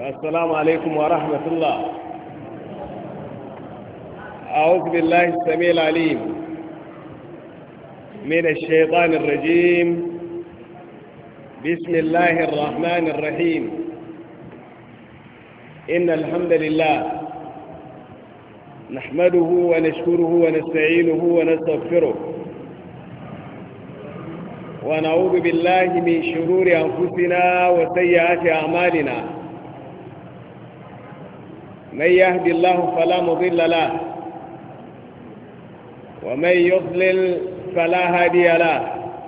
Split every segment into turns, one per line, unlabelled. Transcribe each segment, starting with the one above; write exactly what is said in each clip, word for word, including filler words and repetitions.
السلام عليكم ورحمة الله. أعوذ بالله السميع العليم من الشيطان الرجيم. بسم الله الرحمن الرحيم. إن الحمد لله نحمده ونشكره ونستعينه ونستغفره ونعوذ بالله من شرور أنفسنا وسيئات أعمالنا. من يهد الله فلا مضل له ومن يضلل فلا هادي له.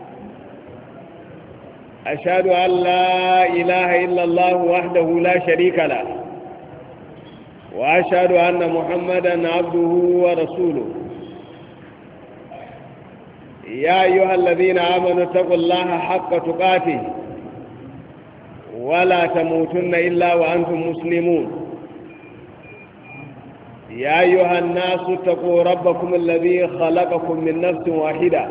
أشهد أن لا إله إلا الله وحده لا شريك له وأشهد أن محمدا عبده ورسوله. يا أيها الذين آمنوا اتقوا الله حق تقاته ولا تموتن إلا وأنتم مسلمون. يا أيها الناس اتقوا ربكم الذي خلقكم من نفس واحدة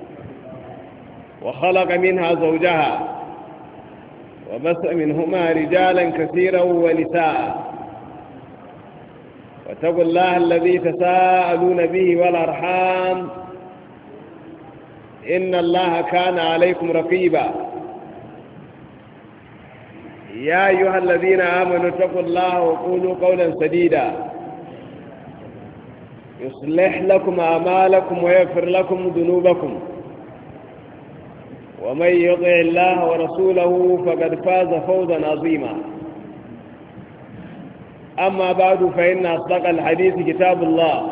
وخلق منها زوجها وبث منهما رجالا كثيرا ونساء. واتقوا الله الذي تساءلون به والأرحام إن الله كان عليكم رقيبا. يا أيها الذين آمنوا اتقوا الله وقولوا قولا سديدا يصلح لكم أعمالكم ويغفر لكم ذنوبكم ومن يطع الله ورسوله فقد فاز فوزا عظيما. أما بعد فإن أصدق الحديث كتاب الله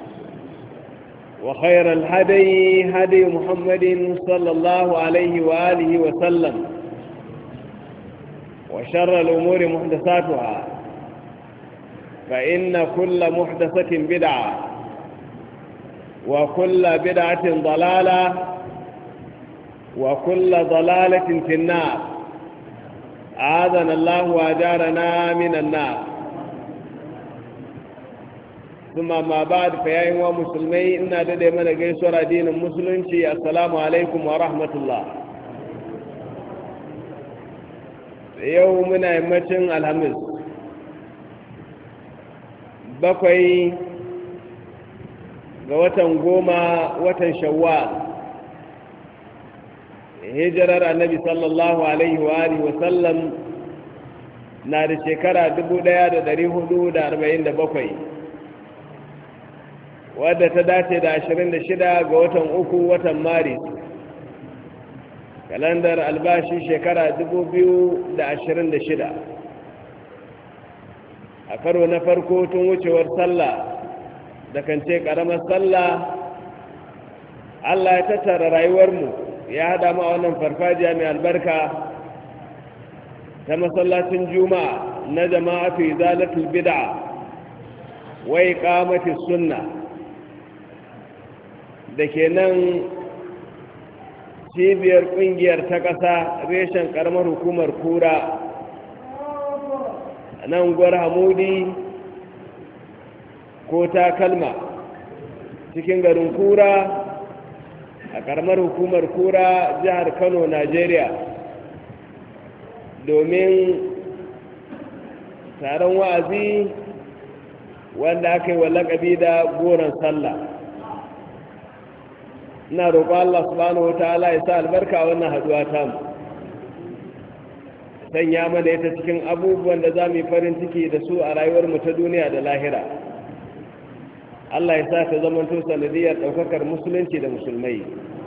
وخير الهدي هدي محمد صلى الله عليه وآله وسلم وشر الأمور محدثاتها فإن كل محدثة بدعة وكل بدعة ضلالة وكل ضلالة في النار. أعاذنا الله وأجارنا من النار. ثم ما بعد فيا أيها المسلمين إن ددي من غيسور دين المسلمين السلام عليكم ورحمة الله. يومنا يمتن الخميس bakwai ga watan goma watan shawwal hijirar annabi sallallahu alaihi wa alihi wa sallam na da shekara dubu ɗaya da ɗari hudu da arba'in da bakwai wadda ta dace da ashirin da shida ga watan uku watan maris kalandar albashi shekara dubu biyu da ashirin da shida. a karo na farko tun wucewar sallah da kan ce ƙaramar sallah Allah ya tattara rayuwarmu ya haɗa mu a wannan farfajiya mai albarka ta masallacin juma'a na jama'atu izalatul bid'a wa iqamatis sunna da ke nan cibiyar ƙungiyar ta ƙasa reshen ƙaramar hukumar kura nan gwar hamudi ko takalma cikin garin kura a karamar hukumar kura jihar kano najeriya domin taron wa'azi wanda aka yi wa laƙabi da goron sallah. ina roƙo Allah subhanahu wa ta'ala ya sa albarka a wannan haɗuwa tamu, sanya mana ita cikin abubuwan da za mu yi farin ciki da su a rayuwarmu ta duniya da lahira. Allah ya sa ta zamanto sanadiyar ɗaukakar musulunci da musulmai,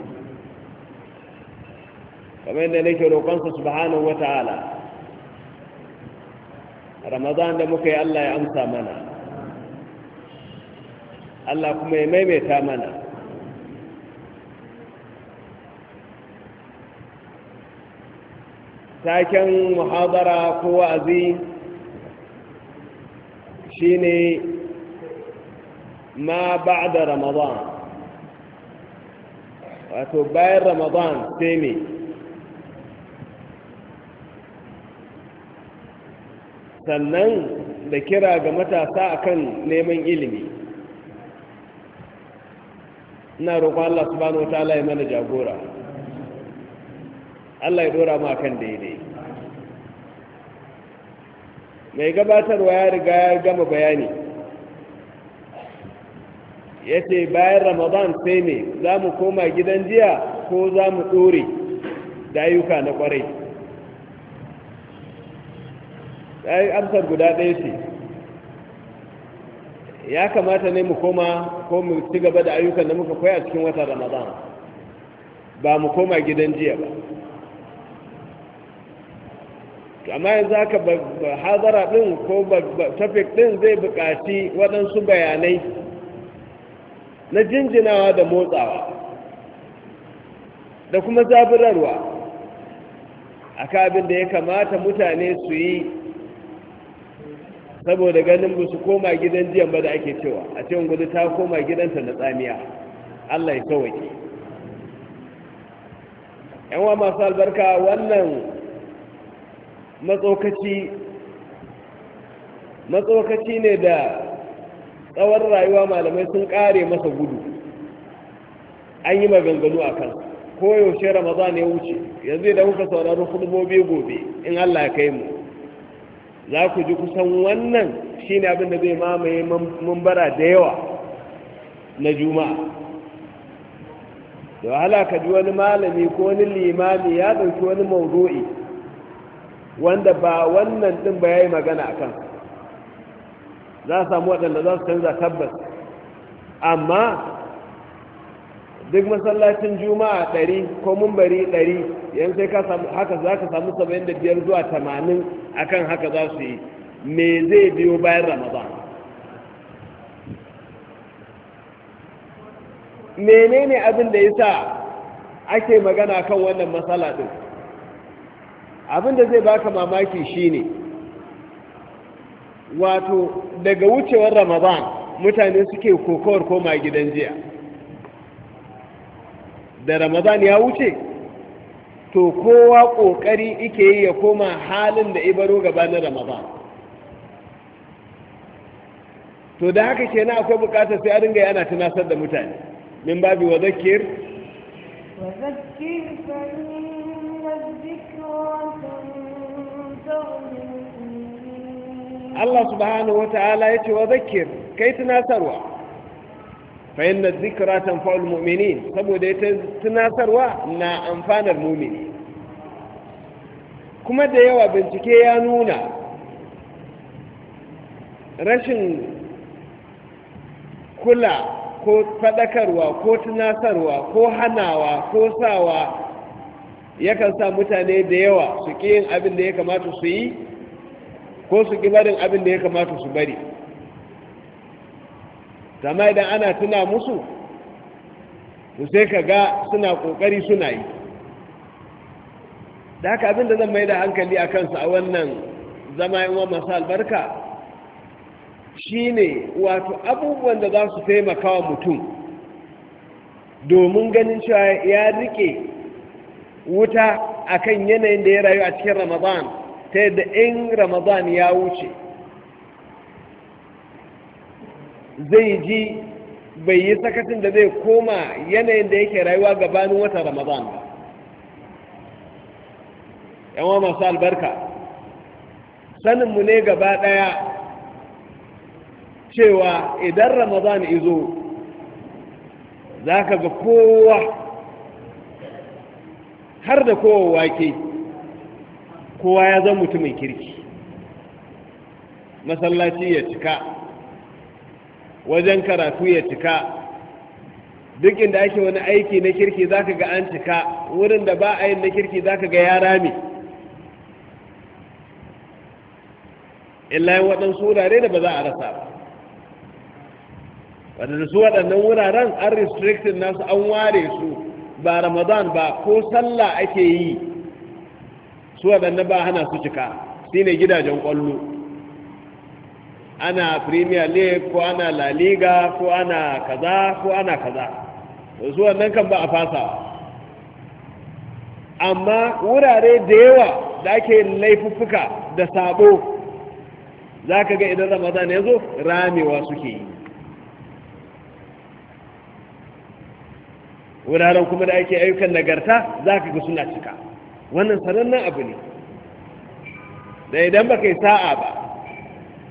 kamar yadda nake roƙonsa subhanahu wata'ala ramadan da muka yi Allah ya amsa mana, Allah kuma ya maimaita mana. taken muhadara ko wa'azi shine ma ba'da ramadan, wato bayan ramadan sai me. sannan da kira ga matasa akan neman ilimi. ina roƙon Allah subhanahu wataala ya mana jagora, Allah ya dora mu akan daidai. mai gabatarwa ya riga ya gama bayani ya ce bayan ramadan sai ne za mu koma gidan jiya ko za mu ɗore da ayyuka na ƙwarai. amsar guda ɗaya ce, ya kamata ne mu koma ko mu ci gaba da ayyukan da muka koya cikin watan ramadan, ba mu koma gidan jiya ba. amma yanzu haka hazara ɗin ko tafik ɗin zai buƙaci waɗansu bayanai na jinjinawa da motsawa da kuma zabirarwa a kabin da ya kamata mutane su yi saboda ganin ba su koma gidan jiyan ba da ake cewa a cikin gudu ta koma gidanta na tsamiya. Allah ya kawake yanwa masu albarka, wannan matsokaci matsokaci ne da tsawon rayuwa malamai sun kare masa gudu, an yi maganganu a kan koyaushe ramadan ya wuce. yanzu idan kuka saurari hudubobi gobe in Allah ya kai mu za ku ji kusan wannan shine abin da zai mamaye mambara da yawa na juma'a. da wahala ka ji wani malami ko wani limami ya ɗauki wani maudu'i wanda ba wannan ɗin ba ya yi magana a kan. za a samu waɗanda za su canza tabbas, amma duk masallacin juma'a ɗari ko mumbari ɗari yan sai ka samu haka za ka samu saba'in da biyar zuwa tamanin akan haka za su yi. me zai biyo bayan ramadan? menene abin da ya sa ake magana kan wannan matsala ɗin? abin da zai baka mamaki shine wato daga wucewar ramadan mutane suke kokowar koma gidan jiya. da ramadan ya wuce to kowa kokari ike yi ya koma halin da ibaro gabanin ramadan. to da haka kenan akwai bukatar sai a dinga yana tunasar da mutane min babi wa zakir
wa zakir fa inna dhikra tanfa'u.
Allah subhanahu wa ta'ala yace wa zakir kai tunasarwa fa inna dhikra tanfa'u almu'minin, saboda ita tunasarwa na amfanar mu'mini. kuma da yawa bincike ya nuna rashin kula ko fadakarwa ko tunasarwa ko hanawa ko sawa yakan sa mutane da yawa su ƙi yin abin da ya kamata su yi ko su ƙi barin abin da ya kamata su bari. amma idan ana tuna musu to sai ka ga suna ƙoƙari suna yi. da haka abin da zan mai da hankali a kansu a wannan zama yin wa masu albarka shine wato abubuwan da za su taimaka wa mutum domin ganin cewa ya rike wuta akan yanayin da ya rayu a cikin ramadan, ta yadda in ramadan ya wuce zai ji bai yi sakacin da zai koma yanayin da yake rayuwa gabanin watan ramadan ba. yawan masu albarka, saninmu ne gaba ɗaya cewa idan ramadan izo za ka ga kowa har da kowa wake kowa ya zama mutumin kirki. masallaci ya cika, wajen karatu ya cika, duk inda ake wani aiki na kirki za ka ga an cika, wurin da ba a yin na kirki za ka ga ya rame. illa yin waɗansu wurare da ba za a rasa ba, wadanda su waɗannan wuraren an restricted nasu, an ware su ba ramadan ba ko sallah ake yi, su waɗanda ba hana su cika. shi ne gidajen ƙwallo, ana premier league ko ana la liga ko ana kaza ko ana kaza, su wannan kan ba a fasa. amma wurare da yawa da ake laifuffuka da sabo za ka ga idan ramadan ya zo ramewa suke yi. wuraren kuma da ake ayyukan nagarta za ka ga suna cika. wannan sanannen abu ne da idan ba kai sa'a ba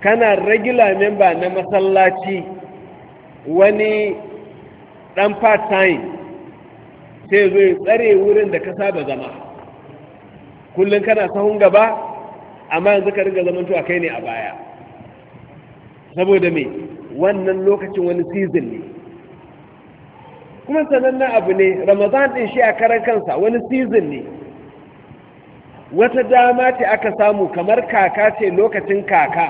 kana regular member na masallaci wani dan part time sai zo ya tsare wurin da ka saba zama kullum kana sahun gaba amma yanzu ka riga zaman to kai ne a baya saboda me wannan lokacin wani season ne kuma sanannen abu ne ramadan din shi a karan kansa wani season ne wata dama ce aka samu kamar kaka ce lokacin kaka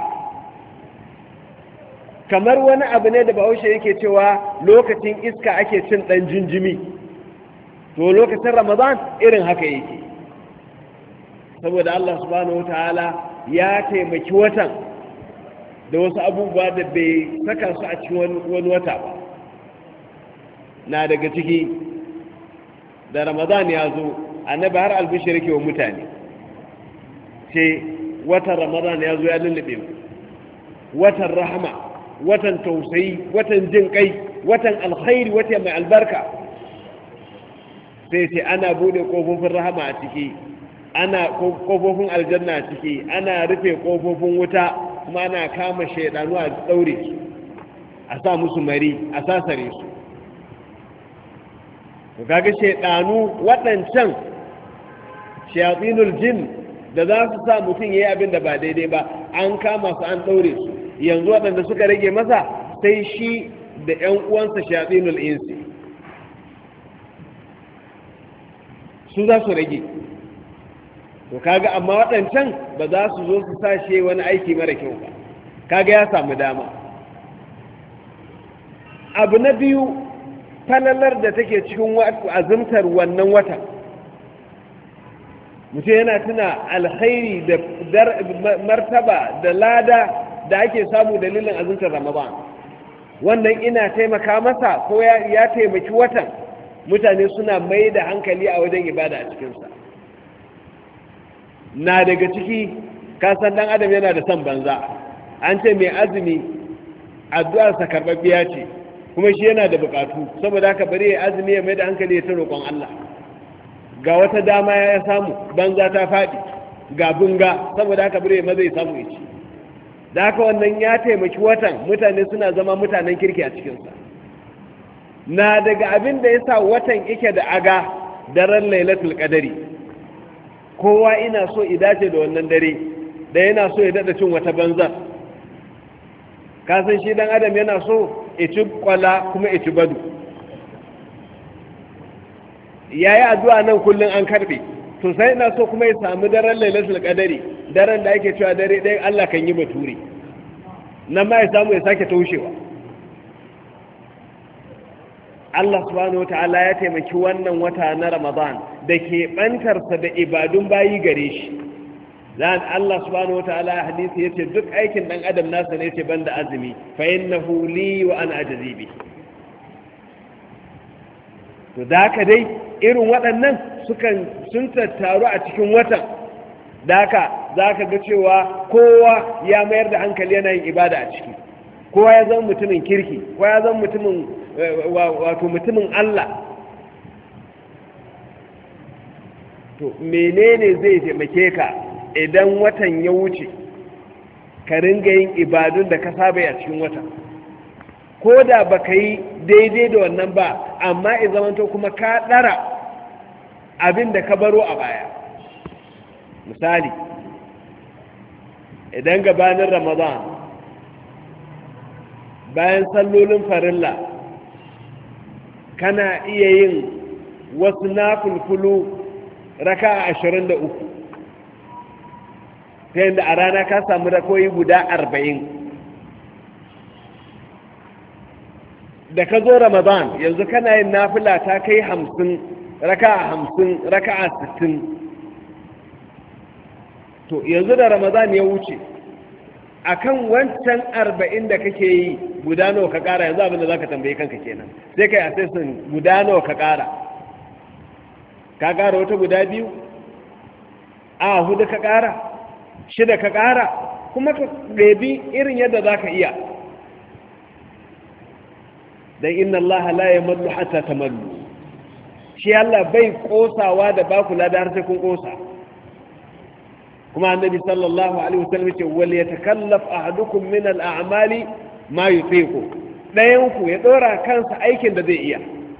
kamar wani abu ne da bahaushe yake cewa lokacin iska ake cin dan jinjimi to lokacin ramadan irin haka yake saboda Allah subhanahu wataala ya taimaki watan da wasu abubuwa da bai saka su a cikin wani wata ba na daga ciki da ramadan ya zo annabi har albishir yake wa mutane ce watan ramadan ya zo ya lullube mu watan rahama watan tausayi watan jin kai watan alkhairi watan mai albarka sai ce ana bude kofofin rahama a ciki ana kofofin aljanna a ciki ana rufe kofofin wuta kuma ana kama shaidanu a daure su a sa musu mari a sasare su to kaga shaidanu waɗancan shayatinul jin da za su sa mutum yayi abin da ba daidai ba an kama su an daure su yanzu waɗanda suka rage masa sai shi da ƴan uwansa shayatinul insi su za su rage to kaga amma waɗancan ba za su zo su sashe wani aiki mara kyau ba kaga ya samu dama abu na biyu falalar da take cikin azumtar wannan watan mutum yana tuna alkhairi da martaba da lada da ake samu dalilin azumtar ramadan wannan ina taimaka masa ko ya taimaki watan mutane suna mai da hankali a wajen ibada a cikinsa na daga ciki kasan dan adam yana da son banza an ce mai azumi addu'arsa karɓaɓɓiya ce kuma shi yana da bukatu saboda haka bari ya azumi ya mai da hankali ya ta roƙon Allah ga wata dama ya samu banza ta faɗi ga bunga saboda haka bari ya maza ya samu ya ci da haka wannan ya taimaki watan mutane suna zama mutanen kirki a cikinsa na daga abin da ya sa watan yake da aga daren lailatul qadari kowa ina so idace da wannan dare da yana so ya dada cin wata banzar kasan shi dan adam yana so ici kwala kuma ici badu yayi addu'a nan kullun an karbe to sai ina so kuma ya samu daren lailatul qadari daren da ake cewa dare ɗaya Allah kan yi bature nan ma ya samu ya sake taushewa Allah subhanahu wata'ala ya taimaki wannan wata na Ramadan da ke bantarsa da ibadun bayi gare shi zan Allah subhanahu wata'ala hadisi yace duk aikin dan adam nasa ne yace banda azumi fa innahu li wa ana ajzi bi to daka dai irin waɗannan sukan sun tattaru a cikin watan daka zaka ga cewa kowa ya mayar da hankali yana yin ibada a ciki kowa ya zama mutumin kirki kowa ya zama mutumin wato mutumin Allah to menene zai taimake ka idan watan ya wuce ka ringa yin ibadun da ka saba a cikin wata ko da baka yi daidai da wannan ba amma i zamanto kuma ka ɗara abin da ka baro a baya misali idan gabanin ramadan bayan sallolin farilla kana iya yin wasu nafulfulu raka ashirin da uku ta yadda a rana ka samu rakoyi guda arba'in da ka zo ramadan yanzu kana yin nafila ta kai hamsin raka a hamsin raka a sittin to yanzu da ramadan ya wuce akan wancan arba'in da kake yi guda nawa ka kara yanzu abinda za ka tambaye kanka kenan sai kai assessment guda nawa ka kara ka kara wata guda biyu a hudu ka kara shida ka kara kuma ka ɗebi irin yadda za ka iya don inna Allah la ya mallu hatta ta mallu shi Allah bai kosawa da baku lada har sai kun kosa kuma annabi sallallahu alaihi wasallam ce wal yatakallaf ahadukum min al a'mali ma yutiqu dayan ku ya dora kansa aikin da zai iya.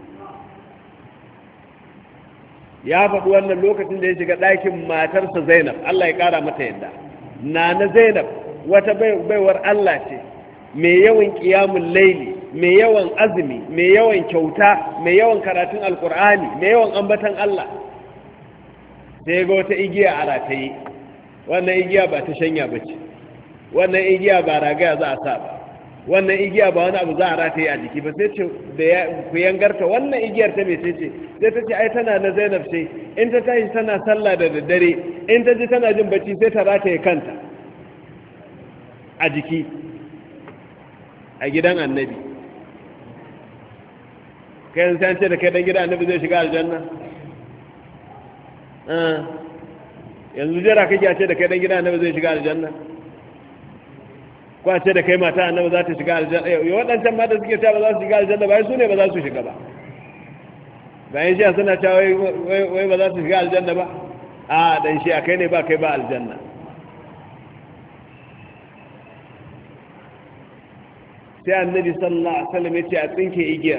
Ya faɗi wannan lokacin da ya shiga ɗakin matarsa Zainab, Allah ya ƙara mata yadda. Nana Zainab wata baiwar Allah ce, mai yawan ƙiyamun laili, mai yawan azumi, mai yawan kyauta, mai yawan karatun alƙur'ani, mai yawan ambatan Allah. Sai ga wata igiya a rataye, wannan igiya ba ta shanya ba ce, wannan igiya ba ragaya za a sa ba, wannan igiya ba wani abu za a rataye a jiki ba. Sai ce da ku yangarta wannan igiyar ta mai ce sai ta ce ai tana na Zainab ce, in ta tashi tana sallah da daddare, in ta ji tana jin bacci sai ta rataye kanta a jiki a gidan annabi. Kai yanzu an ce da kai dan gidan annabi zai shiga aljanna? Yanzu jira kake a ce da kai dan gidan annabi zai shiga aljanna? Ko a ce da kai mata annabi za ta shiga aljanna? Yau waɗancan mata suke ta ba za su shiga aljanna ba, su ne ba za su shiga ba. Bayan shi suna ta wai ba za su shiga aljanna ba? A dan shi a kai ne ba kai ba aljanna. Sai annabi sallallahu alaihi wasallam ya ce a tsinke igiyar,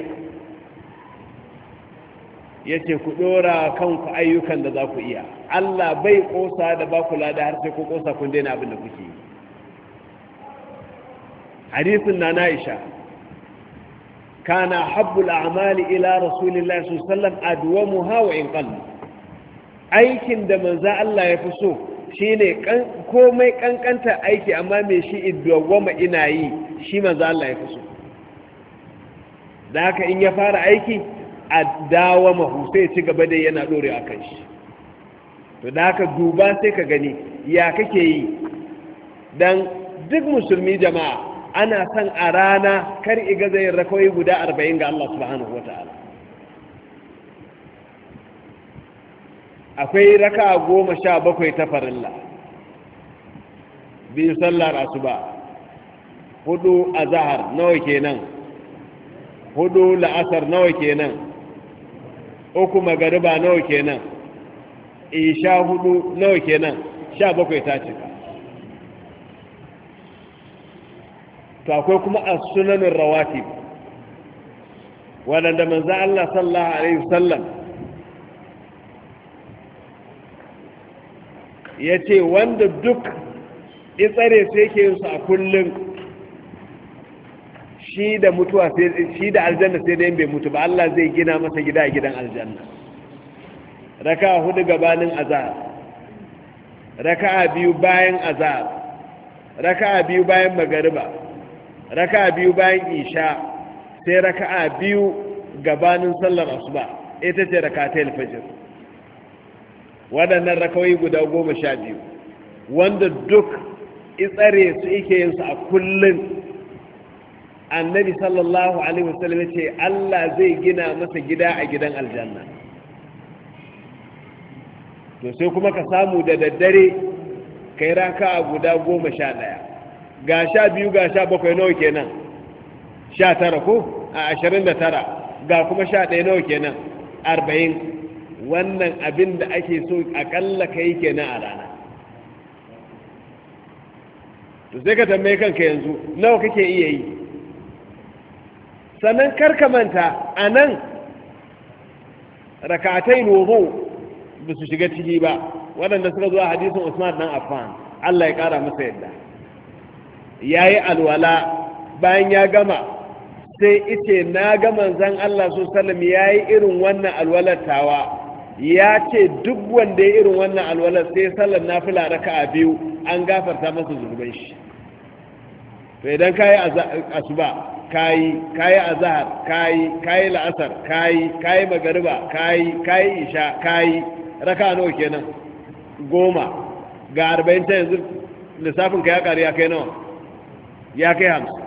ya ce ku ɗora kanku ayyukan da za ku iya. Allah bai ƙosa da ba ku lada har sai ku ƙosa kun daina abin da kuke yi. hadisin na Aisha, kana habbul a'mali ila rasulillahi sallallahu alaihi wasallam adwamuha wa in qalla. Aikin da manzo Allah ya fi so shine komai kankanta aiki amma me shi idwama ina yi, shi manzo Allah ya fi so. Da haka in ya fara aiki a dawama sai ci gaba da yana dore a kan shi. To da haka duba sai ka gani ya kake yi. Dan duk musulmi jama'a ana son a rana kar iga zai rakawai guda arba'in ga Allah subhanahu wa ta'ala. Akwai raka goma sha bakwai ta farilla, biyu sallar asuba, hudu azahar nawa kenan, hudu la'asar nawa kenan, uku magariba nawa kenan, isha hudu nawa kenan, sha bakwai ta cika. To akwai kuma as-sunanin rawatib waɗanda manzo Allah sallallahu alaihi wasallam ya ce wanda duk itsare sai ke yin su a kullum shi da mutuwa shi da aljanna sai da yin bai mutu ba Allah zai gina masa gida a gidan aljanna. Raka hudu gabanin azhar, raka biyu bayan azhar, raka biyu bayan magariba, raka biyu bayan isha, sai raka biyu gabanin sallar asuba, ita ce rakatul fajr. Waɗannan rakawai guda goma sha biyu wanda duk itsare su ike yin su a kullum, annabi sallallahu alaihi wasallam ya ce Allah zai gina masa gida a gidan aljanna. To sai kuma ka samu da daddare kai raka guda goma sha ɗaya, ga sha biyu ga sha bakwai nawa kenan, sha tara ko a ashirin da tara, ga kuma sha ɗaya nawa kenan, arba'in. Wannan abin da ake so akalla ka yi kenan a rana. To sai ka tambaye kanka yanzu nawa kake iya yi. Sannan karka manta a nan rakatai wudu ba su shiga ciki ba, waɗanda suka zo a hadisin Usman dan Affan, Allah ya ƙara masa yadda. Ya yi alwala bayan ya gama sai ice na ga manzon Allah sallallahu alaihi wasallam ya yi irin wannan alwalatawa, ya ce duk wanda ya irin wannan alwalar sai sallar nafila raka'a biyu an gafarta masa zunuban shi. To idan kayi asuba, kayi kayi azhar, kayi kayi la'asar, kayi kayi magariba, kayi kayi isha, kayi raka'a nawa kenan? Goma. Ga arba'in ta yanzu lissafin ka ya ƙari ya kai nawa? Ya kai hamsin.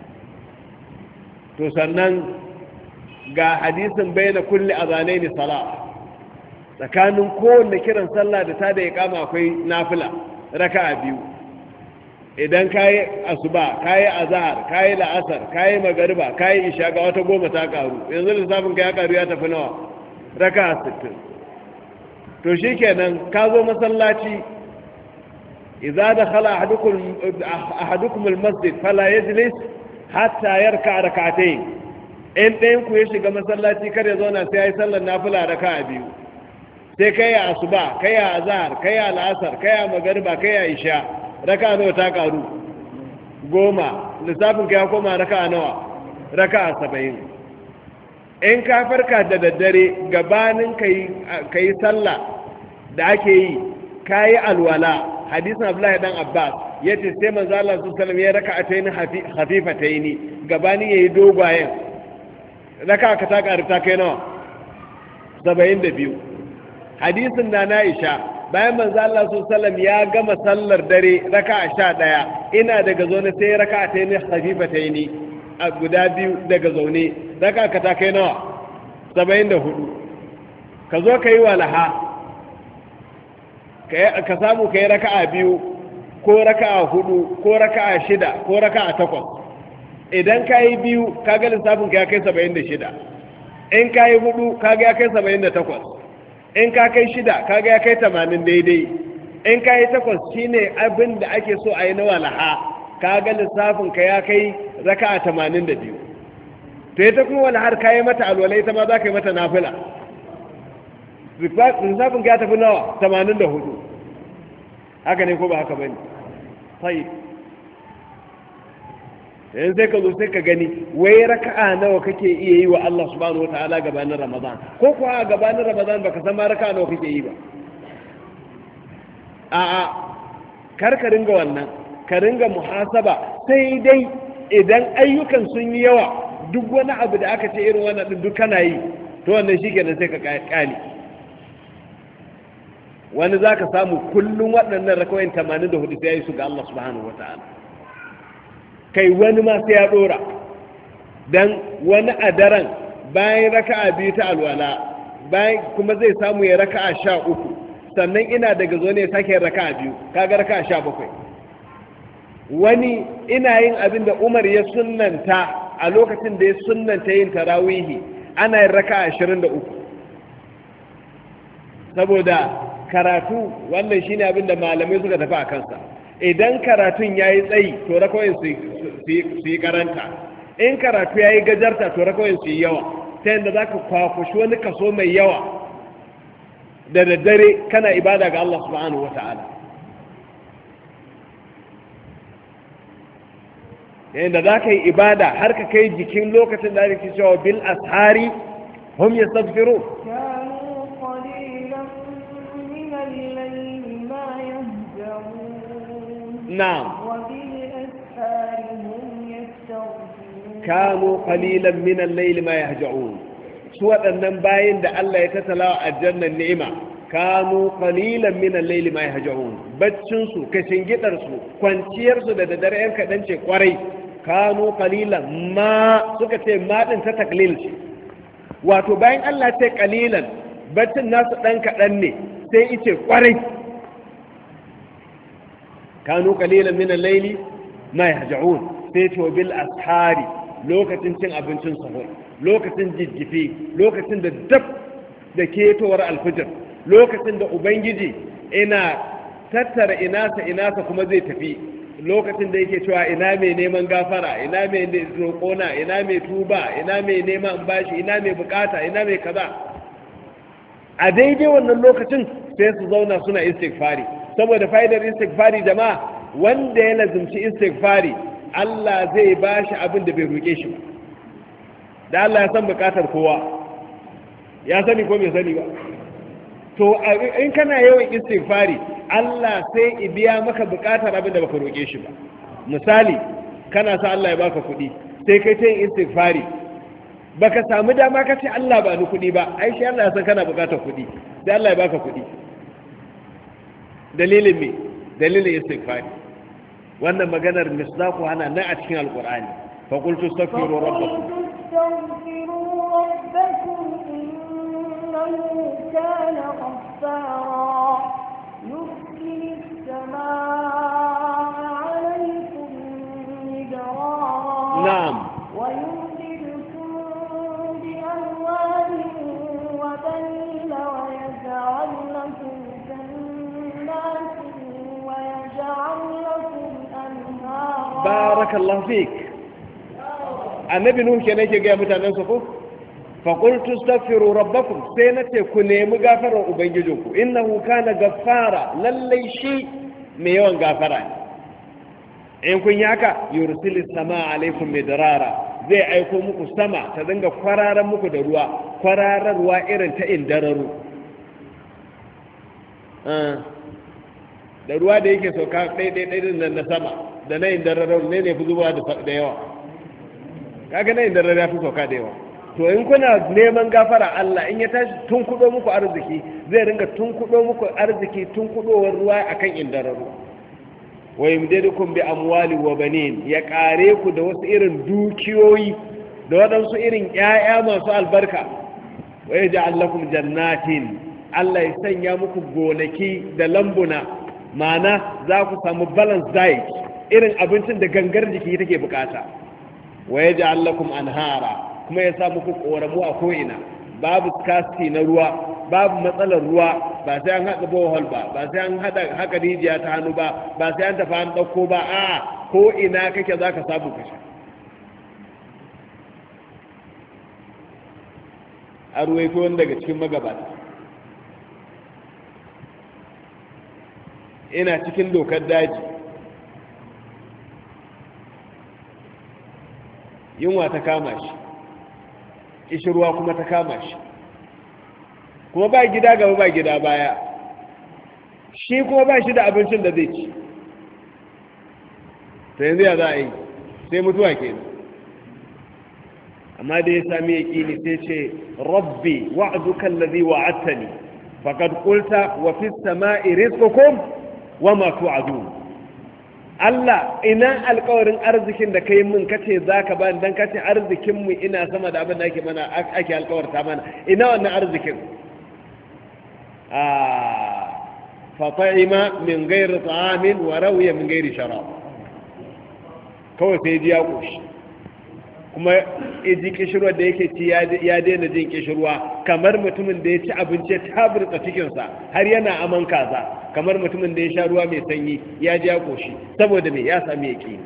To sannan ga hadisin bayyana kulli azanaini salat, tsakanin kowanne kiran sallah da ta da ya kama akwai nafila raka'a biyu. Idan kayi asuba, kayi azhar, kayi la'asar, kayi magariba, kayi isha, ga wata goma ta karu, yanzu lissafin ka ya karu ya tafi nawa? Raka'a sittin. To shikenan ka zo masallaci idza dakhala ahadukum ahadukum almasjid fala yajlis hatta yarka rak'atayn in ɗayan ku ya shiga masallaci kar ya zauna sai ya yi sallar nafila raka'a biyu sai kai ya asuba kai ya azhar kai ya al'asar kai ya magariba kai ya isha raka'a nawa ta karu goma lissafin ka ya koma raka'a nawa raka'a saba'in in ka farka da daddare gabanin ka yi sallah da ake yi ka yi alwala hadisin abdullahi dan abbas ya ce sai manzo Allah su sallam ya raka ataini hafifataini gabanin ya yi dogwayen raka ka ta ƙari ta kai nawa saba'in da biyu hadisin na na isha bayan manzo Allah su sallam ya gama sallar dare raka sha ɗaya ina daga zo na sai raka ataini hafifataini a guda biyu daga zaune raka ka ta kai nawa saba'in da hudu ka zo ka yi walaha ka samu ka yi raka'a biyu ko raka'a hudu ko raka'a shida ko raka'a takwas idan ka yi biyu ka ga lissafin ka ya kai saba'in da shida in ka yi hudu ka ga ya kai saba'in da takwas in ka kai shida ka ga ya kai tamanin daidai in ka yi takwas shine abin da ake so a yi na walaha ka ga lissafin ka ya kai raka'a tamanin da biyu to ita kuma wani har kayi mata alwala ita ma za ka yi mata nafila lissafin ka ya tafi nawa tamanin da hudu haka ne ko ba haka bane sai yanzu sai ka zo sai ka gani wai raka'a nawa kake iya yi wa Allah subhanahu wataala gabanin Ramadan ko kuwa a gabanin Ramadan baka san ma raka'a nawa kake yi ba a'a kar ka ringa wannan ka ringa muhasaba sai dai idan ayyukan sun yi yawa duk wani abu da aka ce irin wannan din duk kana yi to wannan shikenan sai ka kali wani zaka samu kullum waɗannan rakawoyin tamanin da hudu sai ya yi su ga Allah subhanahu wataala kai wani ma sai ya dora dan wani a daren bayan raka'a biyu ta alwala bayan kuma zai samu ya raka'a sha uku sannan ina daga zo ne ya sake raka'a biyu kaga raka'a sha bakwai wani ina yin abin da Umar ya sunnanta a lokacin da ya sunnanta yin tarawihi ana yin raka'a ashirin da uku saboda karatu wannan shine abin da malamai suka tafi a kansa idan karatun yayi tsayi to rakawoyin su yi karanta in karatu yayi gajarta to rakawoyin su yi yawa ta yadda zaka kwakushi wani kaso mai yawa da daddare kana ibada ga Allah subhanahu wataala yadda za ka yi ibada har ka kai jikin lokacin da ake cewa bil ashari hum yastaghfiru na'am kanu qalilan min al-layli ma yahja'un su waɗannan bayin da Allah ya tattala a jannan ni'ima kanu qalilan min al-layli ma yahja'un baccin su kashin gidar su kwanciyar su da daddare yan kadan ce kwarai kanu qalilan ma suka ce ma din ta taklil ce wato bayan Allah ce qalilan baccin nasu dan kadan ne sai ice kwarai kanu qalilan min al-layli ma yahja'un sai to bil ashari lokacin cin abincin sahur lokacin jijjifi lokacin da dab da ketowar alfijir lokacin da ubangiji ina tattara inasa inasa kuma zai tafi lokacin da yake cewa ina mai neman gafara ina mai roƙona ina mai tuba ina mai neman bashi ina mai bukata ina mai kaza a daidai wannan lokacin sai su zauna suna istighfari saboda fa'idar istighfari jama'a wanda ya lazumci istighfari Allah zai bashi abin da bai roƙe shi ba da Allah ya san bukatar kowa ya sani ko bai sani ba to in kana yawan istighfari Allah sai i biya maka bukatar abin da baka roƙe shi ba misali kana sa Allah ya baka kuɗi sai kai ta yin istighfari baka samu dama ka ce Allah ba ni kuɗi ba ai shi Allah ya san kana bukatar kuɗi sai Allah ya baka kuɗi dalilin me dalilin istighfari wannan maganar misdaqu hana nan a cikin alqur'ani fa qultu astaghfiru rabbakum
استغفروا ربكم إنه كان غفارا يرسل السماء عليكم مدرارا
نعم
ويمددكم بأموال وبنين ويجعل لكم جنات ويجعل
barakallahu fik. Annabi Nuhu kenan yake ga mutanen sa ko fa qultu astaghfiru rabbakum, sai nace ku nemi gafarar ubangijinku, innahu kana gaffara, lallai shi mai yawan gafara ne. In kun yi haka yursilis sama alaikum midrara, zai aiko muku sama ta dinga kwararan muku da ruwa, kwararar ruwa irin ta indararu, da ruwa da yake sauka ɗaiɗaiɗai nan na sama da na indararu ne ne fi zuwa da yawa, kaga na indararu ya fi sauka da yawa. To in kuna neman gafara Allah, in ya tashi tun kudo muku arziki, zai ringa tun kudo muku arziki tun kudowar ruwa akan indararu. Wa yumdidukum bi amwali wa banin, ya kare ku da wasu irin dukiyoyi da waɗansu irin ƴaƴa masu albarka. Wa yaj'al lakum jannatin, Allah ya sanya muku gonaki da lambuna, ma'ana za ku samu balance diet, irin abincin da gangar jiki take bukata. Wa yaj'al lakum anhara, kuma ya sa muku koramu a ko'ina, babu scarcity na ruwa, babu matsalar ruwa, ba sai an haɗa bohol ba, ba sai an haɗa haka rijiya ta hannu ba, ba sai an tafi an ɗauko ba, a ko ina kake za ka samu kasha. A ruwaito wani daga cikin magabata, ina cikin dokar daji, yunwa ta kama shi, ƙishirwa kuma ta kama shi, kuma ba gida gaba ba gida baya, shi kuma ba shi da abincin da zai ci. ta yanzu ya za a yi, sai mutuwa ke nan. Amma da ya sami yaƙini sai ce rabbi wa'aduka allazi wa'adtani faqad qulta wa fis sama'i rizqukum wa ma tu'adun. Allah, ina alƙawarin arzikin da kai min kace zaka ba dan kace arzikin mu ina sama da abin da ake mana ake alƙawarta mana, ina wannan arzikin? ah fa ta'ima min ghairi ta'amin wa rawiya min ghairi sharab, kawai sai ji ya koshi, kuma iji kishirwa da yake ci ya daina jin kishirwa, kamar mutumin da ya ci abinci ya taburta cikinsa har yana aman kaza, kamar mutumin da ya sha ruwa mai sanyi ya ji ya koshi, saboda me ya sami yaki.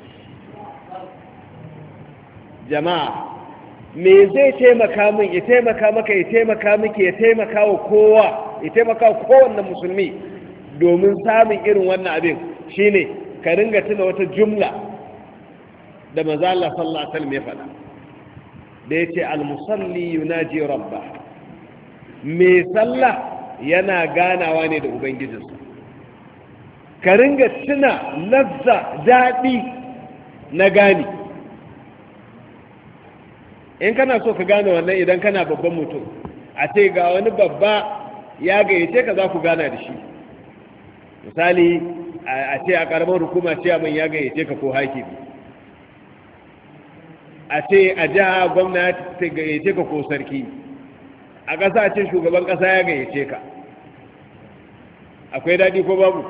Jama'a, me zai taimaka min, ya taimaka maka, ya taimaka miki, ya taimaka wa kowa, ya taimaka wa kowanne musulmi domin samun irin wannan abin, shine ka ringa tuna wata jumla da maza Allah sallallahu alaihi wasallam ya faɗa, da yace al-musalli yunaji rabbah, me sallah yana ganawa ne da ubangijinsa. Ka ringa tuna lazza, daɗi na gani. In kana so ka gane wannan, idan kana babban mutum, a ce ga wani babba ya gayyace ka za ku gana da shi, misali a ce a ƙaramar hukuma ce abin ya gayyace ka ko hakimi, a ce a jiha gwamnati ta gayyace ka ko sarki, a ƙasa ce shugaban ƙasa ya gayyace ka, akwai daɗi ko babu?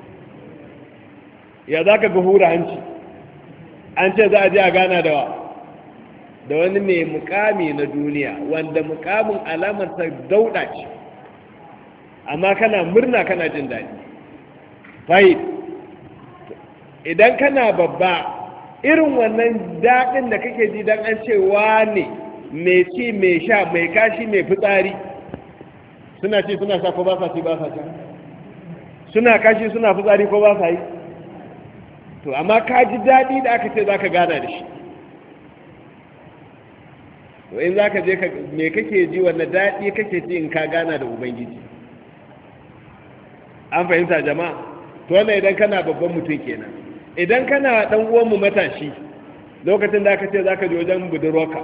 Ya za ka ga hura hanci, an ce za a je a gana da wa da wani mai mukami na duniya, wanda mukamin alamarsa dauɗa ce, amma kana murna kana jin daɗi. fahim, idan kana babba, irin wannan daɗin da kake ji don an ce wane mai ci mai sha mai kashi mai fitsari, suna ci suna sha ko ba sa ci ba sa sha, suna kashi suna fitsari ko ba sa yi, to amma ka ji daɗi da aka ce za ka gana da shi. to in za ka je me kake ji, wannan daɗi kake ji in ka gana da ubangiji? An fahimta jama'a? to wannan idan kana babban mutum kenan. Idan kana dan uwanmu matashi, lokacin da aka ce za ka je wajen budurwarka,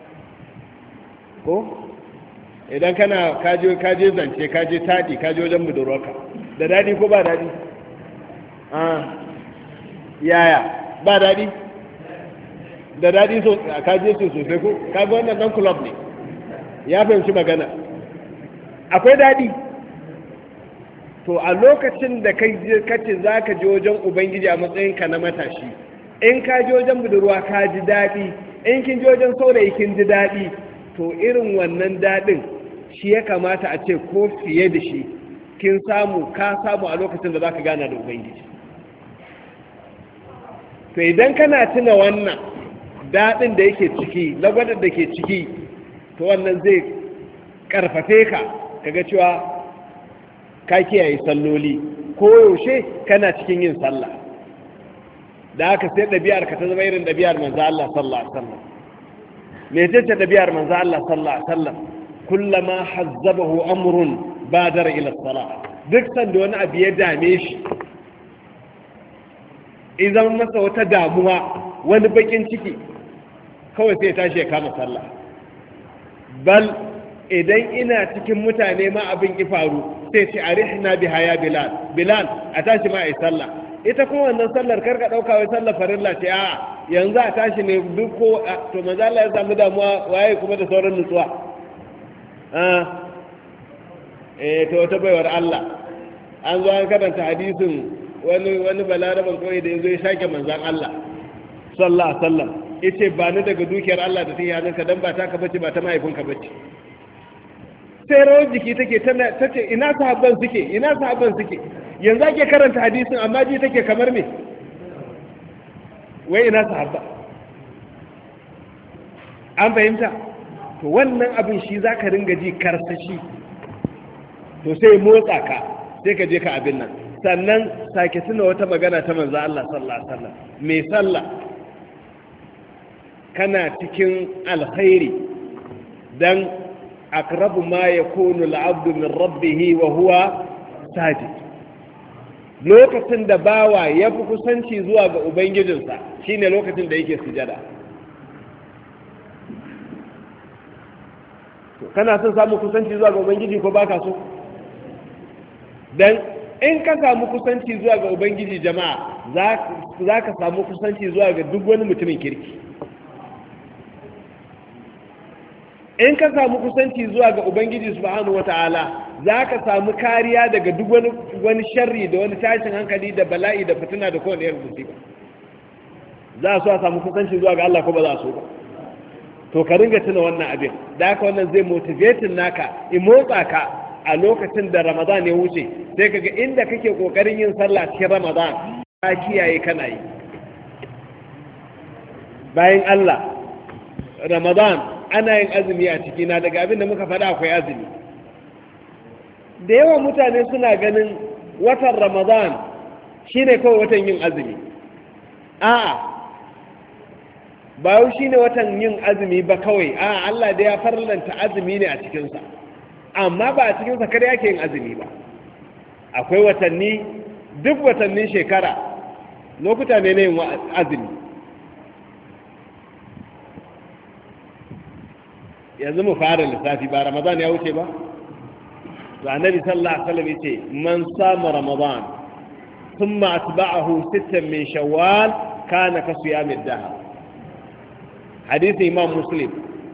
ko idan kana kaje kaje zance kaje taɗi kaje wajen budurwarka, da daɗi ko ba daɗi? ah yaya ba daɗi? da daɗi so kaje so sosai ko kaga wannan dan club ne, ya fahimci magana, akwai daɗi. to a lokacin da kai kace za ka je wajen ubangiji a matsayinka na matashi, in ka je wajen budurwa ka ji daɗi, in kin je wajen saurayi kin ji daɗi, to irin wannan daɗin shi ya kamata a ce ko fiye da shi kin samu ka samu a lokacin da za ka gana da ubangiji. to idan kana tuna wannan daɗin da yake ciki lagwadar da ke ciki to wannan zai ƙarfafe ka kaga cewa ka kiyaye salloli ko yaushe kana cikin yin sallah da haka sai ɗabi'ar ka ta zama irin ɗabi'ar manzo Allah sallallahu alaihi wasallam me ce ce ɗabi'ar manzo Allah sallallahu alaihi wasallam kullama hazzabahu amrun badara ila salah duk sanda wani abu ya dame shi idan masa wata damuwa wani bakin ciki kawai sai ya tashi ya kama sallah bal idan ina cikin mutane ma abin ki faru sai ce arihna biha ya bilal bilal a tashi ma ai sallah ita kuma wannan sallar karka dauka wai sallar farilla ce a yanzu a tashi ne duk ko to manzo Allah ya samu damuwa waye kuma da sauran nutsuwa ah eh to ta baiwar Allah an zo an karanta hadisin wani wani balaraban kawai da yazo ya shake manzon Allah sallallahu alaihi wasallam yace ba ni daga dukiyar Allah da take hannunka dan ba ta ka bace ba ta mahaifinka bace sai rawar jiki take tana tace ina sahabban suke ina sahabban suke yanzu ake karanta hadisin amma ji take kamar me wai ina sahabba an fahimta to wannan abin shi zaka ringa ji karsashi to sai motsa ka sai ka je ka abin nan sannan sake tuna wata magana ta manzo Allah sallallahu alaihi wasallam me sallah kana cikin alkhairi dan aqrabu ma yakunu al-'abdu min rabbih wa huwa sajid lokacin da bawa ya fi kusanci zuwa ga ubangijinsa shine lokacin da yake sujada kana son samu kusanci zuwa ga ubangiji ko baka so dan in ka samu kusanci zuwa ga ubangiji jama'a za ka samu kusanci zuwa ga duk wani mutumin kirki in ka samu kusanci zuwa ga ubangiji subhanahu wata'ala za ka samu kariya daga duk wani wani sharri da wani tashin hankali da bala'i da fitina da kowane irin musiba za a so a samu kusanci zuwa ga Allah ko ba za a so ba to ka ringa tuna wannan abin da haka wannan zai motivating naka in motsa ka a lokacin da Ramadan ya wuce sai kaga inda kake kokarin yin sallah cikin Ramadan ka kiyaye kana yi bayan Allah Ramadan ana yin azumi a ciki na daga abin da muka faɗa akwai azumi da yawa mutane suna ganin watan Ramadan shine kawai watan yin azumi a'a ba yau shine watan yin azumi ba kawai a'a Allah da ya farlanta azumi ne a cikinsa amma ba a cikinsa kada yake yin azumi ba akwai watanni duk watannin shekara lokuta ne na yin azumi yanzu mu fara lissafi ba Ramadan ya wuce ba to annabi sallallahu alaihi wasallam yace man sama Ramadan thumma atba'ahu sittan min shawwal kana ka siyamid dahr hadisi imam muslim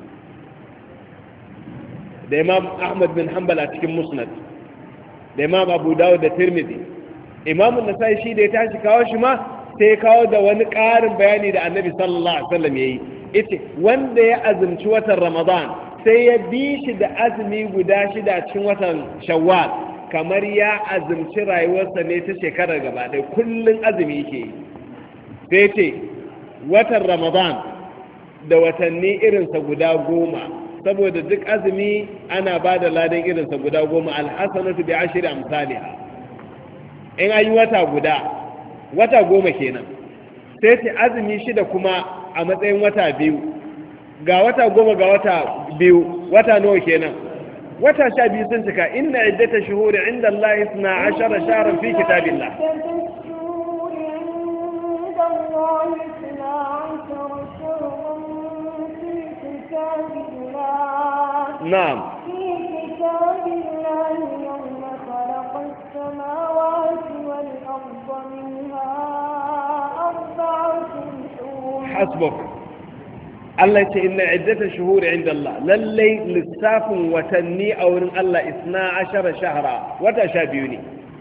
da imam ahmad bin hanbal a cikin musnad da imam abu dawud da tirmidhi imam an-nasai shi da ya tashi kawo shi ma sai ya kawo da wani ƙarin bayani da annabi sallallahu alaihi wasallam yayi ita wanda ya azumci watan ramadan sai ya bi shi da azumi guda shida cikin watan shawwal kamar ya azumci rayuwarsa ne ta shekarar gaba ɗaya kullun azumi yake yi sai ce watan ramadan da watanni irinsa guda goma saboda duk azumi ana ba da ladan irinsa guda goma alhassanatu bi ashri amsalha in ayi wata guda wata goma kenan sai ce azumi shida kuma a matsayin wata biyu ga wata goma ga wata biyu wata nawa kenan wata sha biyu sun cika inna iddata shuhuri inda Allah isna ashara shahran fi kitabillah نعم
في كتاب الله يوم خلق السماوات والأرض منها أربعة حور
حسبك الله يقول إن عدة شهور عند الله للي للساف وتني أو الله إثنى عشر شهرا وتشابيني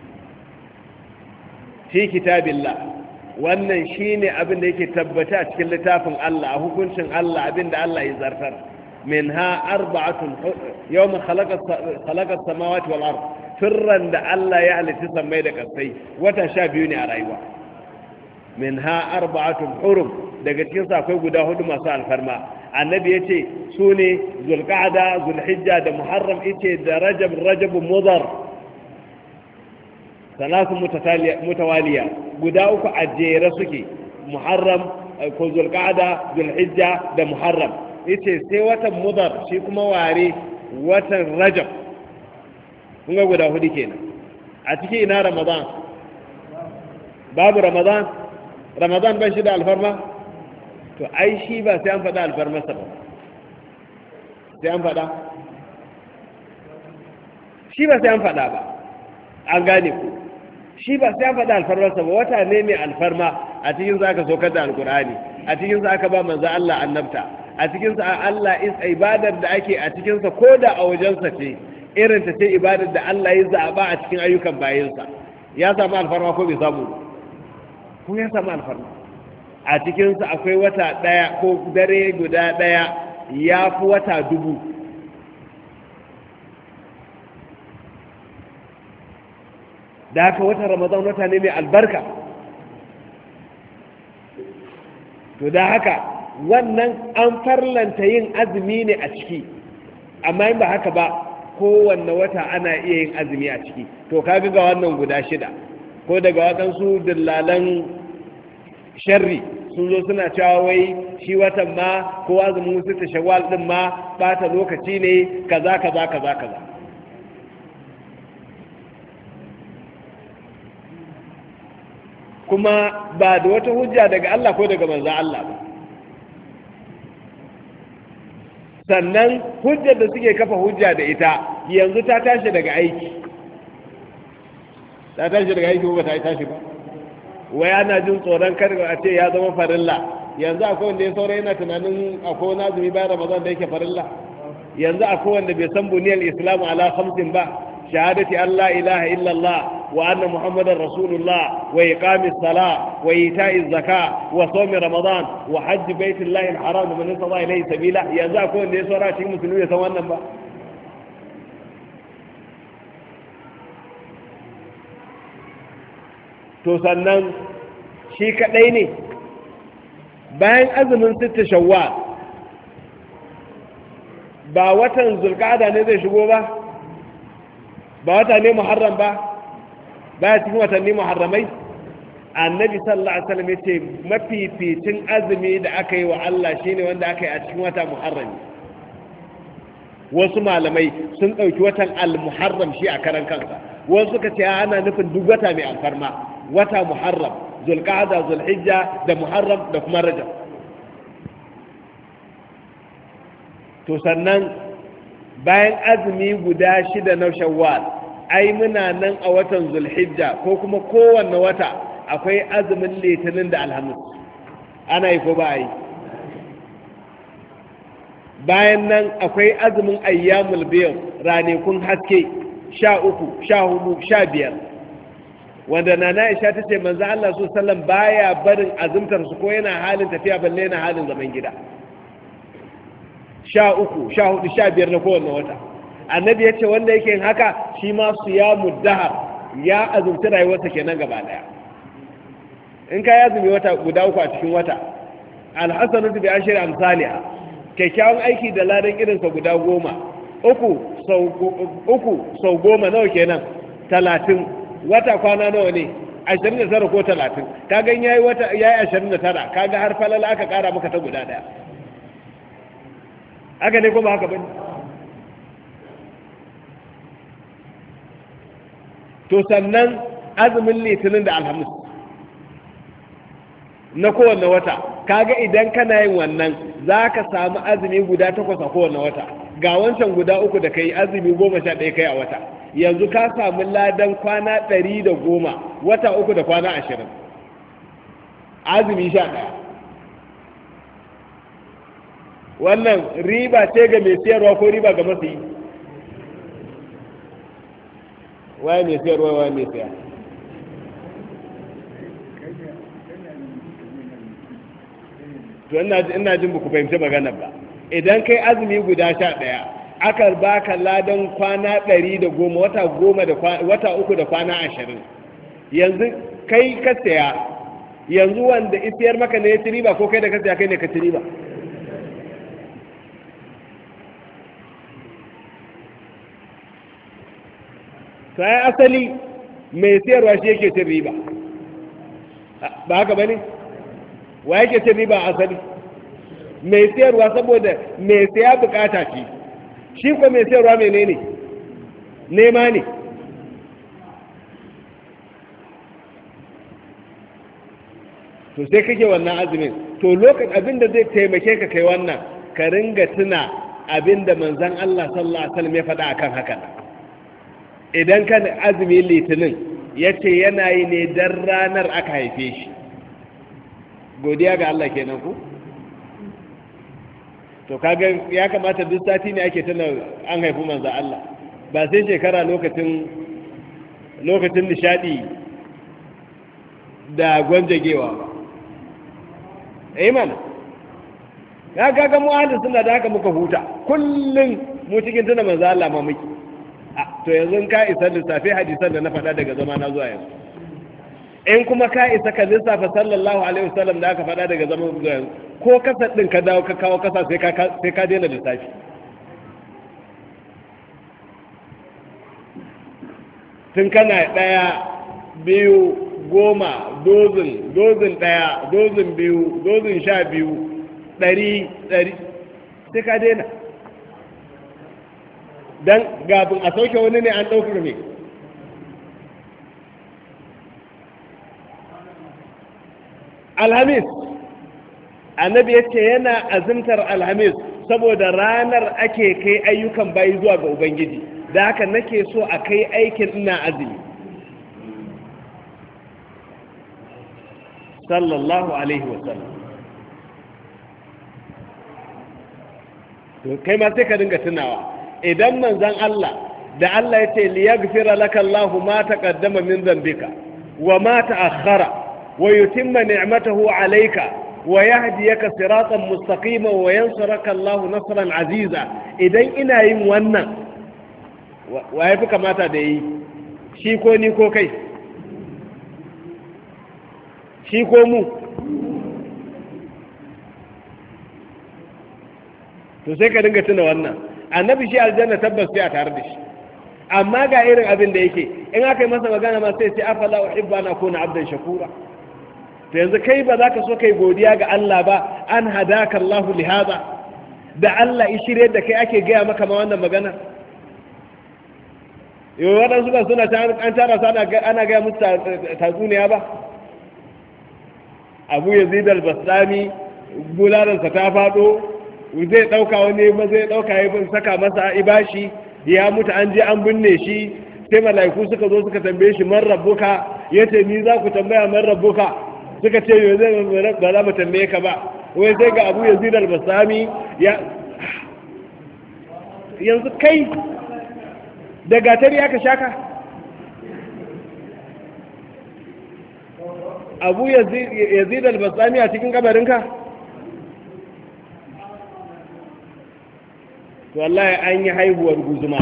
في كتاب الله wannan shine abin da yake tabbata a cikin littafin Allah a hukuncin Allah abin da Allah ya zartar minha arba'atun yawma khalaqa khalaqa samawati wal ard firran da Allah ya halitta sammai da kasai wata sha biyu ne a rayuwa minha arba'atun hurum daga cikin sa akwai guda hudu masu alfarma annabi yace sune zulqa'da zulhijja da muharram yace da rajab rajab mudhar salasu mutawaliya guda uku a jere suke muharram ko zulqa'da zulhijja da muharram yace sai watan mudhar shi kuma ware watan rajab kun ga guda hudu kenan a cikin ina ramadan babu ramadan ramadan ban shi da alfarma to ai shi ba sai an faɗa alfarmarsa ba sai an faɗa shi ba sai an faɗa ba an gane ku shi ba sai an faɗa alfarmarsa ba wata ne mai alfarma a cikin za ka saukar da alkur'ani a cikin za ka ba manzo Allah annabta a cikin sa Allah is ibadar da ake a cikin sa koda a wajensa ce irin ta ce ibadar da Allah ya zaba a cikin ayyukan bayinsa ya samu alfarma ko bai samu ko ya samu alfarma a cikin sa akwai wata daya ko dare guda daya ya fi wata dubu da haka wata ramadan wata ne mai albarka to da haka wannan an farlanta yin azumi ne a ciki amma in ba haka ba kowanne wata ana iya yin azumi a ciki to kaga ga wannan guda shida ko daga waɗansu dillalan sharri sun zo suna cewa wai shi watan ma ko azumin wasu ta shawwal din ma bata lokaci ne kaza kaza kaza kaza kuma ba da wata hujja daga Allah ko daga manzo Allah ba sannan hujjar da suke kafa hujja da ita yanzu ta tashi daga aiki ta tashi daga aiki ko ba ta tashi ba wai ana jin tsoron kar a ce ya zama farilla yanzu akwai wanda ya saurayi yana tunanin akwai wani azumi bayan ramadan da yake farilla yanzu akwai wanda bai san buniyar islam ala khamsin ba shahadati an la ilaha illallah wa anna muhammadar rasulullah wa iqamis sala wa ita'iz zaka wa sawmi ramadan wa hajj baitullahi alharam man istata ilayhi sabila yanzu akwai wanda ya saura cikin musulmi ya san wannan ba to sannan shi kadai ne bayan azumin sitta shawwal ba watan zulqa'ada ne zai shigo ba ba wata ne muharram ba baya cikin watanni muharramai annabi sallallahu alaihi wasallam yace mafificin azumi da aka yi wa Allah shine wanda aka yi a cikin wata muharrami wasu malamai sun dauki watan al-muharram shi a karan kansa wasu suka ce ana nufin duk wata mai alfarma wata muharram zulqa'ada zulhijja da muharram da kuma rajab to sannan bayan azumi guda shida na shawwal ai muna nan a watan zulhijja ko kuma kowanne wata akwai azumin litinin da alhamis ana yi ko ba yi bayan nan akwai azumin ayyamul biyu ranakun haske sha uku sha hudu sha biyar wanda na na'isha ta ce manzo Allah su sallam baya barin azumtar su ko yana halin tafiya balle yana halin zaman gida sha uku sha hudu sha biyar na kowanne wata annabi ya ce wanda yake yin haka shi ma su ya muddahar ya azumci rayuwarsa kenan gaba daya in ka ya azumi wata guda uku a cikin wata alhassanatu bi ashri amsalha kyakkyawan aiki da ladan irinsa guda goma uku sau uku sau goma nawa kenan talatin wata kwana nawa ne ashirin da tara ko talatin kaga yayi wata yayi ashirin da tara kaga har falala aka kara maka ta guda daya haka ne kuma haka bane to sannan azumin litinin da alhamis na kowanne wata kaga idan kana yin wannan za ka samu azumi guda takwas a kowanne wata ga wancan guda uku da kai azumi goma sha ɗaya kai a wata yanzu ka samu ladan kwana ɗari da goma wata uku da kwana ashirin azumi sha ɗaya wannan riba ce ga mai siyarwa ko riba ga masu yi waye mai siyarwa waye mai siya to ina jin ku fahimci magana ba idan kai azumi guda sha ɗaya aka baka ladan kwana ɗari da goma wata goma da wata uku da kwana ashirin yanzu kai ka saya yanzu wanda isiyar maka ne ya ci riba ko kai da ka siya kai ne ka ci riba? sai asali mai siyarwa shi yake cin riba ba haka bane? wa yake cin riba asali mai siyarwa, saboda mai siya bukata ce, shi ko mai siyarwa menene? nema ne. to sai kake wannan azumin, to lokacin abinda zai taimake ka kai wannan, ka ringa tuna abinda manzon Allah sallallahu alaihi wasallam ya faɗa akan haka. Idan kan azumi litinin yace yana yi ne dan ranar aka haife shi, godiya ga Allah kenan ku. To kaga ya kamata duk sati ne ake tuna an haifi manzon Allah, ba sai shekara lokacin lokacin nishadi da gwanjagewa ba. eh mana ya gaga mu ahli suna da haka muka huta kullum mu cikin tuna manzo Allah ma muke. To yanzu ka isa lissafi hadisan da na faɗa daga zama na zuwa yanzu, in kuma ka isa ka lissafa sallallahu alaihi wasallam da aka faɗa daga zama zuwa yanzu, ko kasa din ka dawo ka kawo kasa sai ka sai ka daina lissafi. tun kana ɗaya biyu goma dozin dozin ɗaya dozin biyu dozin sha biyu ɗari ɗari sai ka daina, don gabin a sauke wani ne an ɗaukar ne. Alhamis annabi ya ce yana azumtar alhamis saboda ranar ake kai ayyukan bayi zuwa ga ubangiji, da haka nake so a kai aikin ina azumi. sallallahu alaihi wasallam. to kai ma sai ka dinga tunawa idan manzon Allah da Allah ya ce liyaghfira laka Allahu ma taqaddama min dhanbika wa ma ta'akhkhara wa yutimma ni'matahu alayka wa yahdiyaka siratan mustaqima wa yansuraka Allahu nasran aziza, idan ina yin wannan wa yafi kamata da yi, shi ko ni ko kai, shi ko mu? to sai ka dinga tuna wannan. Annabi shi aljanna tabbas sai a tare da shi, amma ga irin abin da yake in aka yi masa magana ma sai sai afala uhibbu an akuna abdan shakura. to yanzu kai ba za ka so kai godiya ga Allah ba, an hadaka Allah li hada, da Allah ya shirye da kai ake gaya maka ma wannan magana. yau waɗansu ba suna an tara su ana gaya musu tatsuniya ba. Abu Yazid al-Bastami bularansa ta faɗo, zai ɗauka wani ba zai ɗauka ya saka masa ibashi, ya mutu an je an binne shi, sai mala'iku suka zo suka tambaye shi man rabbuka, yace ni za ku tambaya man rabbuka, suka ce yau zai ba za mu tambaye ka ba. wai sai ga Abu Yazid al-Bastami ya yanzu kai da gatari aka shaka. Abu Yazid al-Bastami a cikin kabarinka? to wallahi an yi haihuwar guzuma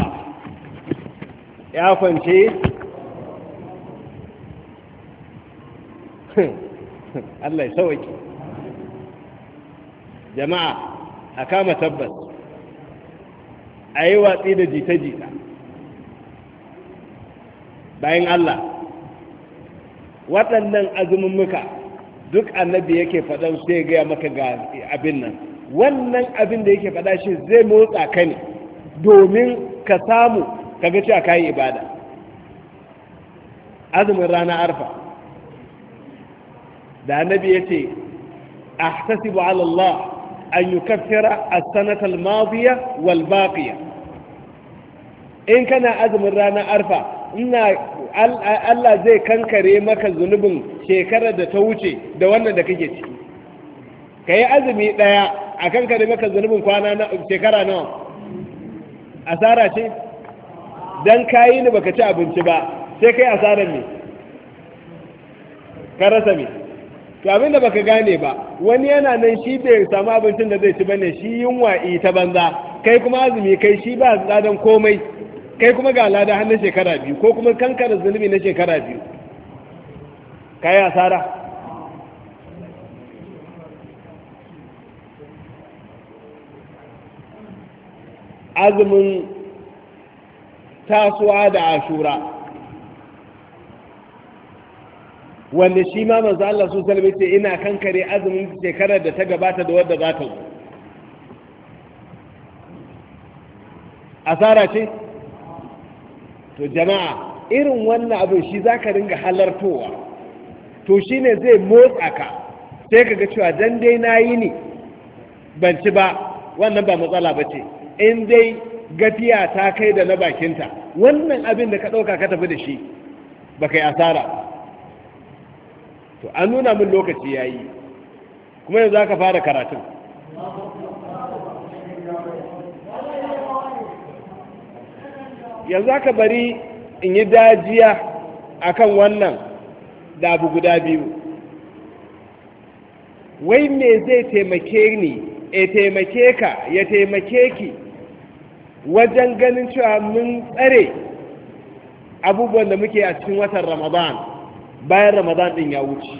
ya kwance. Allah ya sauki jama'a, a kama tabbas, a yi watsi da jita-jita. bayan Allah waɗannan azumummuka duk annabi yake faɗan sai gaya maka ga abin nan, wannan abin da yake faɗa shi zai motsa ka ne domin ka samu ka ga cewa kayi ibada. azumin rana arfa da annabi yace ahtasibu ala Allah an yukaffira as-sanata al-madiya wal baqiya. in kana azumin rana arfa ina Allah zai kankare maka zunubin shekarar da ta wuce da wannan da kake ciki. ka yi azumi ɗaya a kankare maka zunubin kwana na shekara nawa? asara ce? don kayi ni baka ci abinci ba sai kai asarar me? ka rasa me? to abinda baka gane ba, wani yana nan shi bai samu abincin da zai ci bane, shi yunwa ta banza, kai kuma azumi kai shi ba ladan komai, kai kuma ga lada har na shekara biyu ko kuma kankara zunubi na shekara biyu. ka yi asara? azumin tasuwa da ashura wanda shi ma manzo Allah su salme ce ina kankare azumin shekarar da ta gabata da wadda za ta zo. Asara ce? To jama'a irin wannan abin shi za ka ringa halartowa, to shi ne zai motsa ka sai ka ga cewa dan dai na yi ni ban ci ba, wannan ba matsala ba ce. In dai gafiya ta kai da na bakinta, wannan abin da ka ɗauka ka tafi da shi ba kai asara. To an nuna min lokaci ya yi, kuma yanzu aka fara karatun. Yanzu aka bari in yi dajiya akan wannan da abu guda biyu. Wai me zai taimake ni, ya taimake ka, ya taimake ki wajen ganin cewa mun tsare abubuwan da muke a cikin watan Ramadan bayan Ramadan din ya wuce.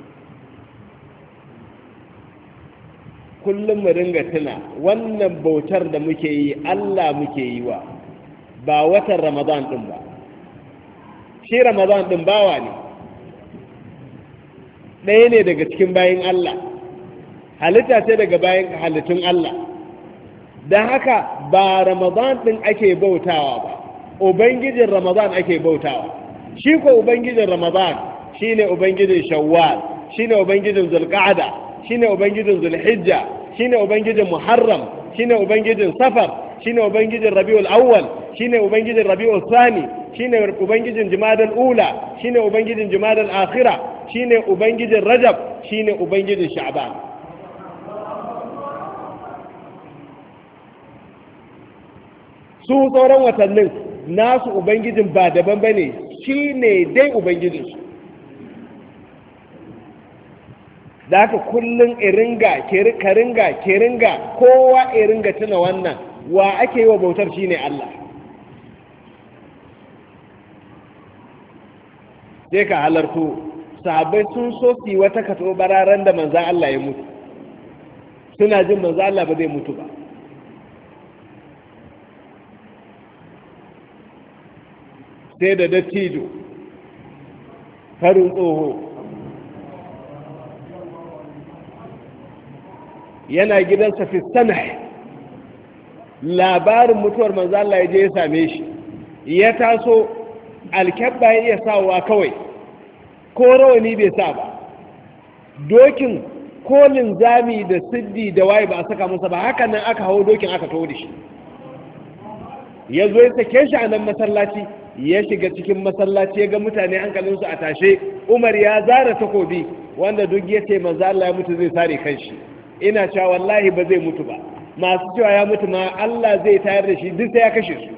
Kullum mu ringa tuna wannan bautar da muke yi Allah muke yi wa, ba watan Ramadan din ba. Shi Ramadan din bawa ne, ɗaya ne daga cikin bayin Allah, halitta ce daga bayin halittun Allah. Don haka ba Ramadan din ake bautawa ba, Ubangijin Ramadan ake bautawa. Shi ko Ubangijin Ramadan shi ne Ubangijin Shawwal, shi ne Ubangijin Zulqa'ada, shi ne Ubangijin Zulhijja, shi ne Ubangijin Muharram, shi ne Ubangijin Safar, shi ne Ubangijin Rabi'ul Awwal, shi ne Ubangijin Rabi'ul Thani, shi ne Ubangijin Jumadal Ula, shi ne Ubangijin Jumadal Akhira, shi ne Ubangijin Rajab, shi ne Ubangijin Sha'ban. Su sauran watannin nasu Ubangijin ba daban ba ne, shi ne dai Ubangijinsu. Da haka kullum iringa, karinga, keringa, kowa iringa tuna wannan, wa ake yi wa bautar shi ne Allah. Sai ka halarto, sahabbai sun so su yi wata kato bararen da manzan Allah ya mutu. Suna jin manzan Allah ba zai mutu ba. Sai da dattijo, farin tsoho, yana gidansa fi sana, labarin mutuwar manzo Allah ya je ya same shi, ya taso alkyabba ya iya sawa kawai, ko rawani bai sa ba, dokin kolin zami da siddi da waye ba a saka masa ba, haka nan aka hau dokin aka taho da shi. Ya zo ya sake shi a nan masallaci, ya shiga cikin masallaci ya ga mutane hankalinsu a tashe. Umar ya zara takobi, wanda duk ya ce manzo Allah ya mutu zai sare kanshi. Ina cewa wallahi ba zai mutu ba, masu cewa ya mutu ma Allah zai tayar da shi duk sai ya kashe su.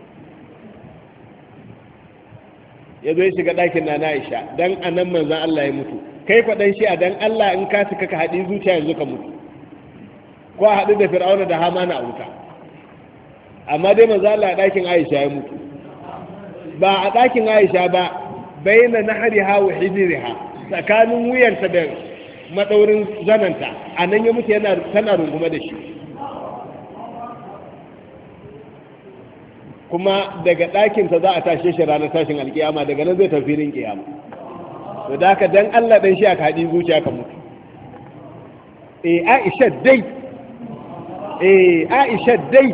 Ya zo ya shiga ɗakin na Aisha, dan anan manzon Allah ya mutu. Kai kwaɗan shi a dan Allah in ka cika ka haɗi zuciya yanzu ka mutu, ko a haɗu da Fir'auna da Hamana a wuta. Amma dai manzon Allah a ɗakin Aisha ya mutu, ba a ɗakin Aisha ba, baina nahriha wa hijriha, tsakanin wuyanta da madaurin zananta, a nan ya mutu yana tana rungume da shi. Kuma daga ɗakinsa za a tashe shi ranar tashin alkiyama, daga nan zai tafi filin kiyama. To da haka dan Allah dan shi aka haɗi zuciya ka mutu. Eh Aisha dai, eh Aisha dai.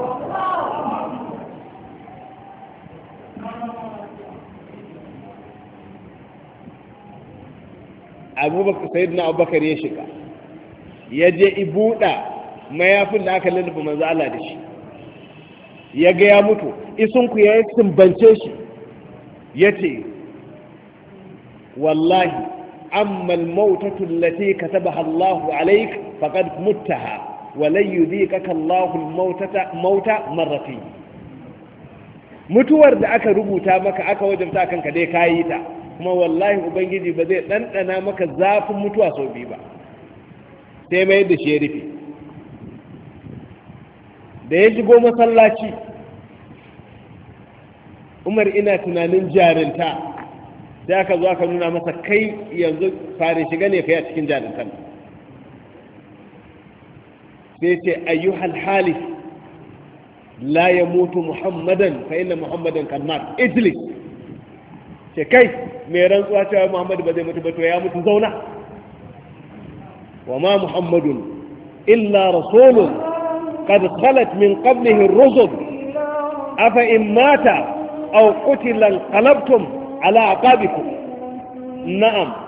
Abubakar sayyidina Abubakar ya shiga, ya je ibuɗa mayafin da aka lullufa manzo Allah da shi, ya ga ya mutu, isunku ya sumbance shi, ya ce wallahi amma al-mautatu allati katabaha Allahu alayk faqad muttaha wa lan yudhikaka Allahu al-mautata mauta marratayn. Mutuwar da aka rubuta maka aka wajabta kanka dai kayi ta, kuma wallahi ubangiji ba zai ɗanɗana maka zafin mutuwa sau biyu ba. Sai mai da shi ya rufe. Da ya shigo masallaci, Umar ina tunanin jarinta, sai aka zo aka nuna masa kai yanzu fare shiga ne kai a cikin jarintan. Sai ce ayyuhal halif la yamutu muhammadan fa inna muhammadan qad mat ijlis ce kai mai rantsuwa cewa muhammadu ba zai mutu ba to ya mutu zauna wa ma muhammadun illa rasulun qad khalat min qablihi ar-rusul afa in mata aw qutila qalabtum ala aqabikum na'am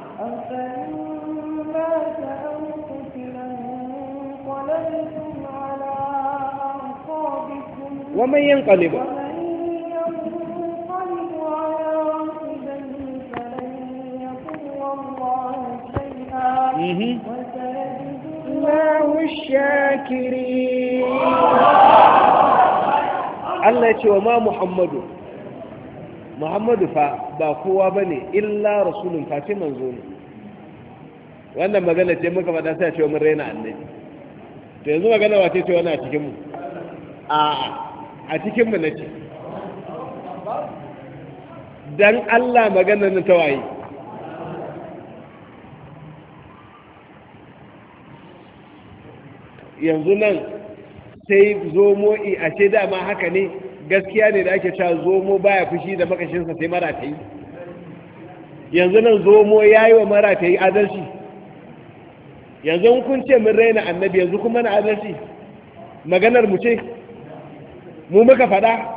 ومن ينقلب الله الشاكرين الله يقول وما محمد محمد ba kowa bane illa rasulun face manzo ne wannan magana ce muka faɗa sai ce mun raina annabi to yanzu magana wace ce wannan a cikin mu a a cikin mu nace dan Allah maganar ta waye yanzu nan sai zomo i ashe dama haka ne gaskiya ne da ake cewa zomo baya fushi da makashinsa sai mara ta yi yanzu nan zomo ya yi wa mara ta yi adalci yanzu kun ce mun raina annabi yanzu kuma na adalci maganar mu ce mu muka faɗa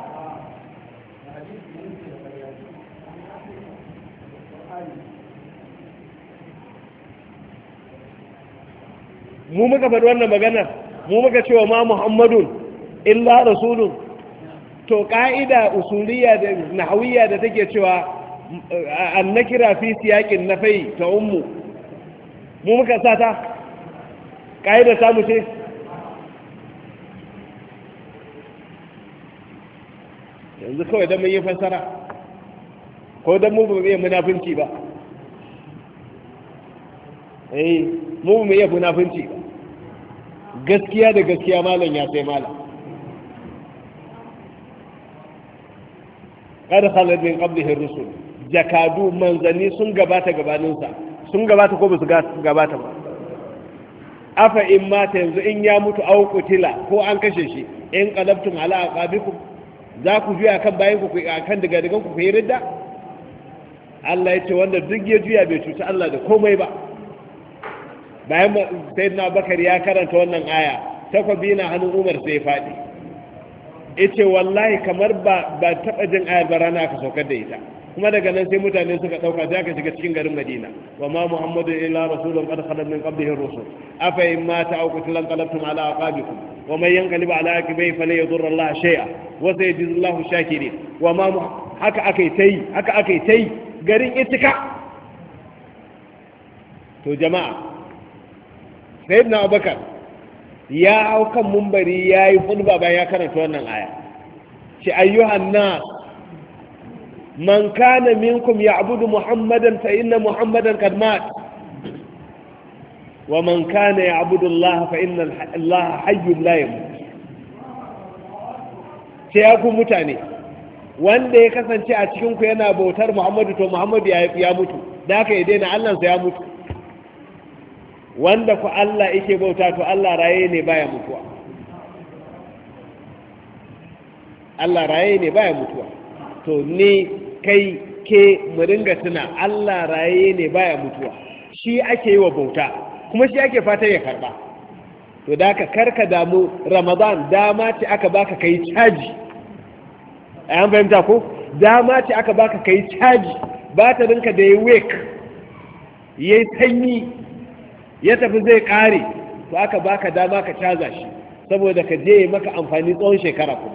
mu muka faɗi wannan maganar mu muka cewa ma muhammadun illa rasulun to ƙa'ida usuliyya da nahawiyya da take cewa annakira fi siyaqin nafai ta ummu mu muka sa ta ƙa'ida ta mu ce yanzu kawai don mun yi fassara ko don mu ba mu iya munafunci ba eh mu ba mu iya munafunci ba gaskiya da gaskiya malam ya sai malam kada khalad min qablihi rusul jakadu manzanni sun gabata gabaninsa sun gabata ko ba su gabata ba afa in mata yanzu in ya mutu aw qutila ko an kashe shi in qalabtum ala aqabikum za ku juya kan bayan ku kan daga daga ku yi ridda Allah ya ce wanda duk ya juya bai cuci Allah da komai ba bayan sayyidina Bakar ya karanta wannan aya takwabi na hannun Umar sai ya fadi yace wallahi kamar ba ba taba jin ayar ba rana aka saukar da ita kuma daga nan sai mutane suka dauka sai aka shiga cikin garin Madina wa ma muhammadu illa rasulun qad khalat min qablihi ar-rusul afa in mata aw qutila qalabtum ala aqabikum wa man yanqalib ala aqibihi falan yadurra Allah shay'a wa sayajzi Allahu shakirin wa ma haka akai tai haka akai tai garin itika to jama'a sayyidina Abubakar ya hau kan mumbari yayi khutba bayan ya karanta wannan aya shi ayyuhan nas من كان منكم يعبد محمدا فإن محمدا قد مات ومن كان يعبد الله فإن الله حي لا يموت sai ya ku mutane wanda ya kasance a cikinku yana bautar Muhammadu to Muhammadu ya mutu da haka ya daina Allahnsa ya mutu wanda ku Allah yake bauta to Allah raye ne baya mutuwa Allah raye ne baya mutuwa to ni kai ke mu dinga tuna Allah raye ne baya mutuwa shi ake yi wa bauta kuma shi ake fata ya karba to da ka karka damu Ramadan dama ce aka baka kai caji ayan fahimta ko dama ce aka baka kai caji ba ta dinka da ya wake yayi sanyi ya tafi zai kare to aka baka dama ka caza shi saboda ka je maka amfani tsawon shekara kuma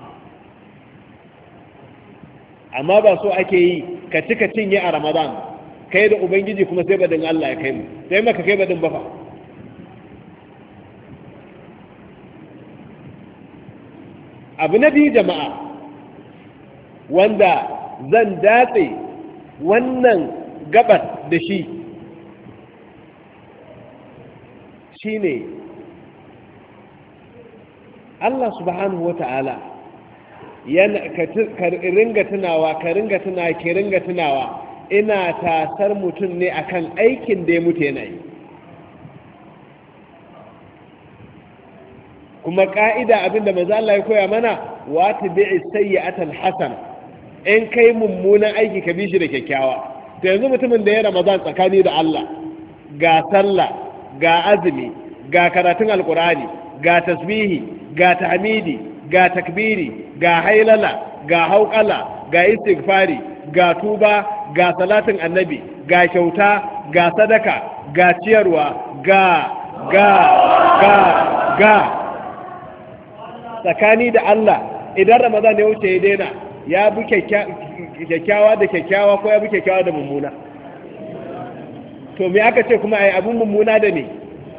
amma ba so ake yi ka cika cinye a Ramadan kai da ubangiji kuma sai badin Allah ya kai mu sai maka kai badin bafa abu na biyu jama'a wanda zan datse wannan gabar da shi shine Allah subhanahu wa ta'ala ka ringa tunawa ka ringa tunawa ke ringa tunawa ina tasar mutum ne akan aikin da ya mutu yana yi kuma ka'ida abinda manzo Allah ya koya mana wa tabi'i sayyi'atal hasana in kai mummunan aiki ka bi shi da kyakkyawa to yanzu mutumin da ya Ramadan tsakani da Allah ga sallah ga azumi ga karatun alqur'ani ga tasbihi ga tahmidi ga takbiri ga hailala ga hauqala ga istighfari ga tuba ga salatin annabi ga kyauta ga sadaka ga ciyarwa ga ga ga ga tsakani da Allah idan Ramadan ya wuce ya daina ya bi kyakkyawa da kyakkyawa ko ya bi kyakkyawa da mummuna to me aka ce kuma ai abun mummuna da ne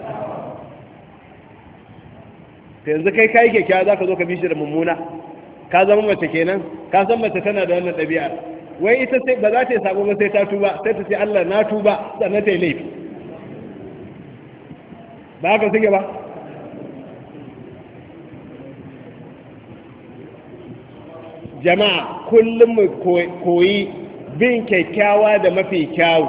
yanzu kai kai kyakkyawa zaka zo ka bi shi da mummuna ka zama mace kenan ka san mace tana da wannan ɗabi'a wai ita sai ba za ta yi sabo ba sai ta tuba sai ta ce Allah na tuba sannan ta yi laifi ba haka suke ba jama'a kullum mu koyi bin kyakkyawa da mafi kyawu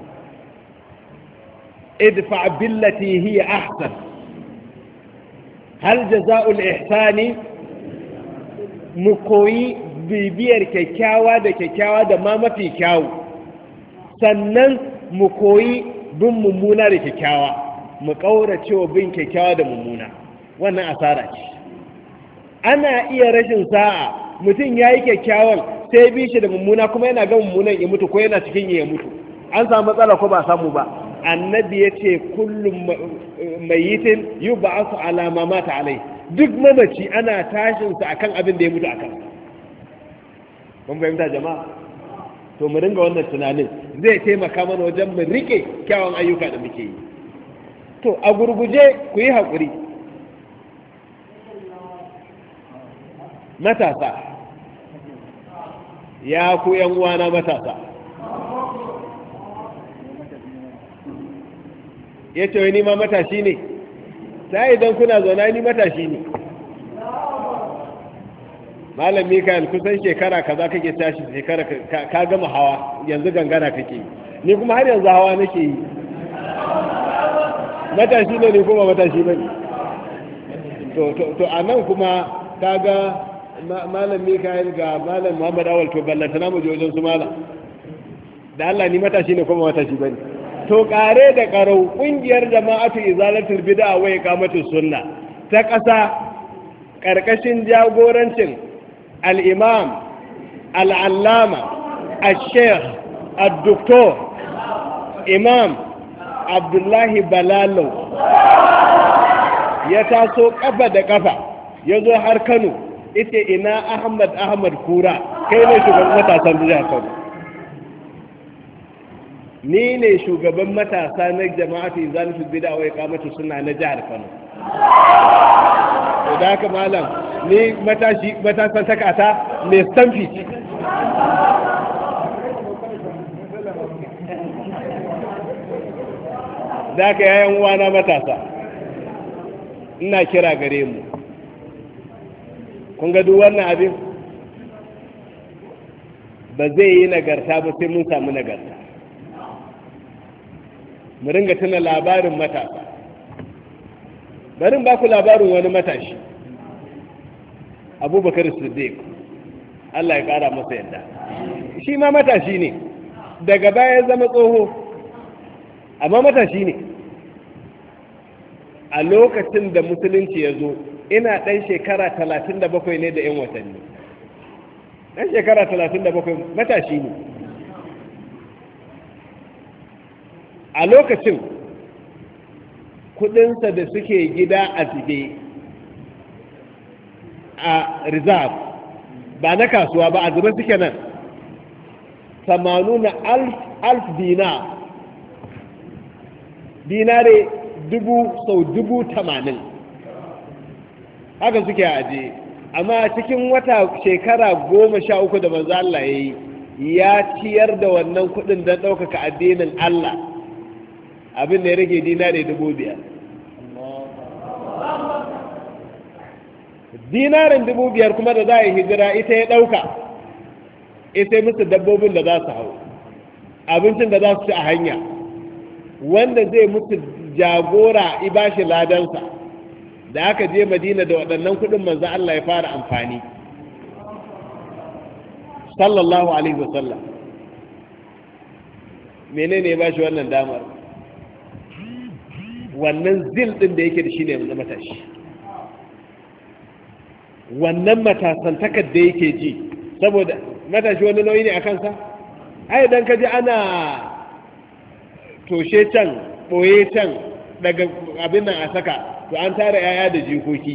idfa billati hiya ahsan hal jaza'ul ihsani mu koyi bibiyar kyakkyawa da kyakkyawa da ma mafi kyawu sannan mu koyi bin mummuna da kyakkyawa mu kaura cewa bin kyakkyawa da mummuna wannan asara ce ana iya rashin sa'a mutum ya yi kyakkyawan sai bi shi da mummuna kuma yana ga mummunan ya mutu ko yana cikin ya mutu an samu matsala ko ba samu ba annabi ya ce kullum mayitin yi ba su alama mata alai duk mamaci ana tashinsa akan abin da ya mutu akan kun fahimta jama'a to mu ringa wannan tunanin zai taimaka mana wajen mu rike kyawun ayyuka da muke yi to a gurguje ku yi haƙuri matasa ya ku yan uwana matasa ya ce ni ma matashi ne sai idan kuna zauna ni matashi ne malam mikael kusan shekara kaza kake tashi shekara ka gama hawa yanzu gangara kake ni kuma har yanzu hawa nake yi matashi ne ni kuma matashi bane to to to anan kuma kaga malam mikael ga malam muhammad awal to ballanta na mu je wajen su malam da Allah ni matashi ne kuma matashi bane to kare da karau kungiyar jama'atu izalatul bid'a wa iqamatus sunna ta kasa karkashin jagorancin al-imam al-allama al-sheikh al-doktor imam abdullahi balalo ya taso kafa da kafa ya zo har Kano ita ina ahmad ahmad kura kai ne shugaban matasan jihar Kano ni ne shugaban matasa na jama'atu izalatul bid'a wa iqamatus sunna na jihar Kano to da haka malam ni matashi matasan takata mai stamfi da ka yayan uwana matasa ina kira gare mu kun ga duk wannan abin ba zai yi nagarta ba sai mun samu nagarta mu ringa tuna labarin matasa bari ba ku labarin wani matashi abubakar siddiq Allah ya kara masa yadda shi ma matashi ne daga baya ya zama tsoho amma matashi ne a lokacin da musulunci ya zo ina ɗan shekara talatin da bakwai ne da 'yan watanni ɗan shekara talatin da bakwai matashi ne a lokacin kudinsa da suke gida a zube a reserve ba na kasuwa ba a zube suke nan samanuna alf dinar dinare dubu sau dubu tamanin haka suke aje amma cikin wata shekara goma sha uku da manzo Allah ya yi ya ciyar da wannan kudin don ɗaukaka addinin Allah abin da ya rage dinare dubu biyar dinarin dubu biyar kuma da za a yi hijira ita ya ɗauka ita musu dabbobin da za su hau abincin da za su ci a hanya wanda zai musu jagora ibashi ladansa da aka je madina da waɗannan kuɗin manzo Allah ya fara amfani sallallahu alaihi wasallam. menene ya bashi wannan damar? wannan zil din da yake da shi ne yanzu matashi, wannan matasantakar da yake ji, saboda matashi wani nauyi ne a kansa. ai dan kaji ana toshe can boye can daga abin nan a saka, to an tara yaya da jikoki.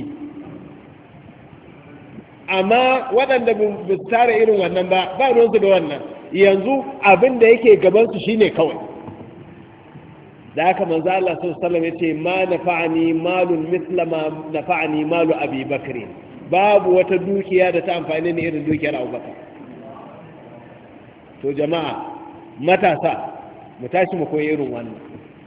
amma waɗanda ba su tara irin wannan ba ba ruwansu da wannan, yanzu abin da yake gabansu shine kawai. da haka manzo Allah sallallahu alaihi wasallam yace ma nafa'ani malun mithla ma nafa'ani malu Abi Bakr, babu wata dukiya da ta amfani ni irin dukiyar Abu Bakar. to jama'a matasa mu tashi mu koyi irin wannan.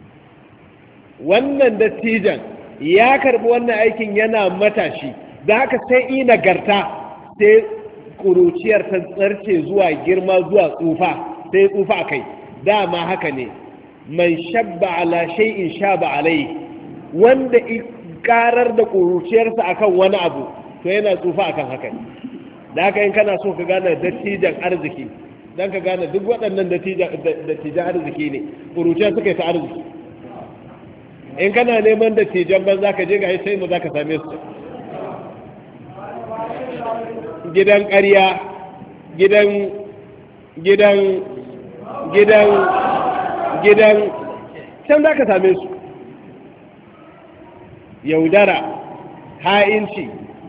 wannan dattijan ya karbi wannan aikin yana matashi, da haka sai yi nagarta, sai kuruciyar ta tsarce zuwa girma zuwa tsufa, sai tsufa a kai. dama haka ne, man shabba ala shay'in shaba alai, wanda karar da kuruciyarsa akan wani abu to yana tsufa akan haka ne. da haka in kana so ka gane dattijan arziki, dan ka gane duk waɗannan dattijan arziki ne, kuruciyar suka yi ta arziki. in kana neman dattijan ban za ka je ga sai mu za ka same su gidan ƙarya, gidan gidan gidan gidan can za ka same su, yaudara, ha'inci.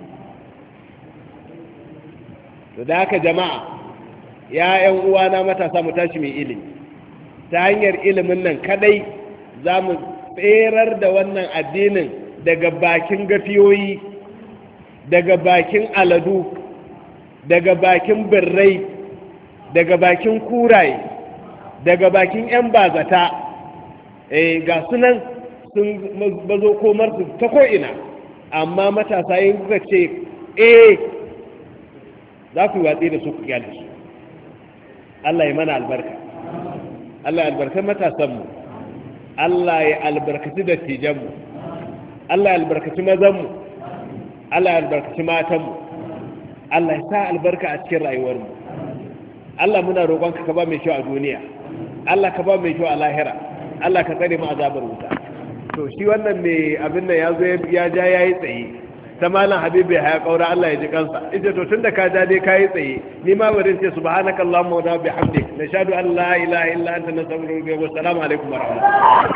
to da haka jama'a, ya ‘yan uwana matasa mu tashi mai ilimi. ta hanyar ilimin nan kadai za mu tserar da wannan addinin daga bakin gafiyoyi, daga bakin aladu, daga bakin birrai, daga bakin kuraye, daga bakin ‘yan bazata. e, ga sunan sun bazo komarsu ta ko'ina, amma matasa yin kuka ce eh za ku yi watsi da su ku gyale su. Allah ya mana albarka, Allah ya albarkar matasanmu, Allah ya albarkaci dattijanmu, Allah ya albarkaci mazanmu, Allah ya albarkaci matanmu, Allah ya sa albarka a cikin rayuwarmu. Allah muna roƙonka ka ba mai kyau a duniya, Allah ka ba mai kyau a lahira, Allah ka tsare mu azabar wuta. to shi wannan mai abin nan ya zo ya ja ya yi tsaye, ta malam habibu ya kaura, Allah ya ji kansa. ita to tun da ka ja dai ka yi tsaye, ni ma bari ce subhanakallahumma wa bihamdik nashhadu an la ilaha illa anta nastaghfiruka wa assalamu alaikum wa rahmatullahi.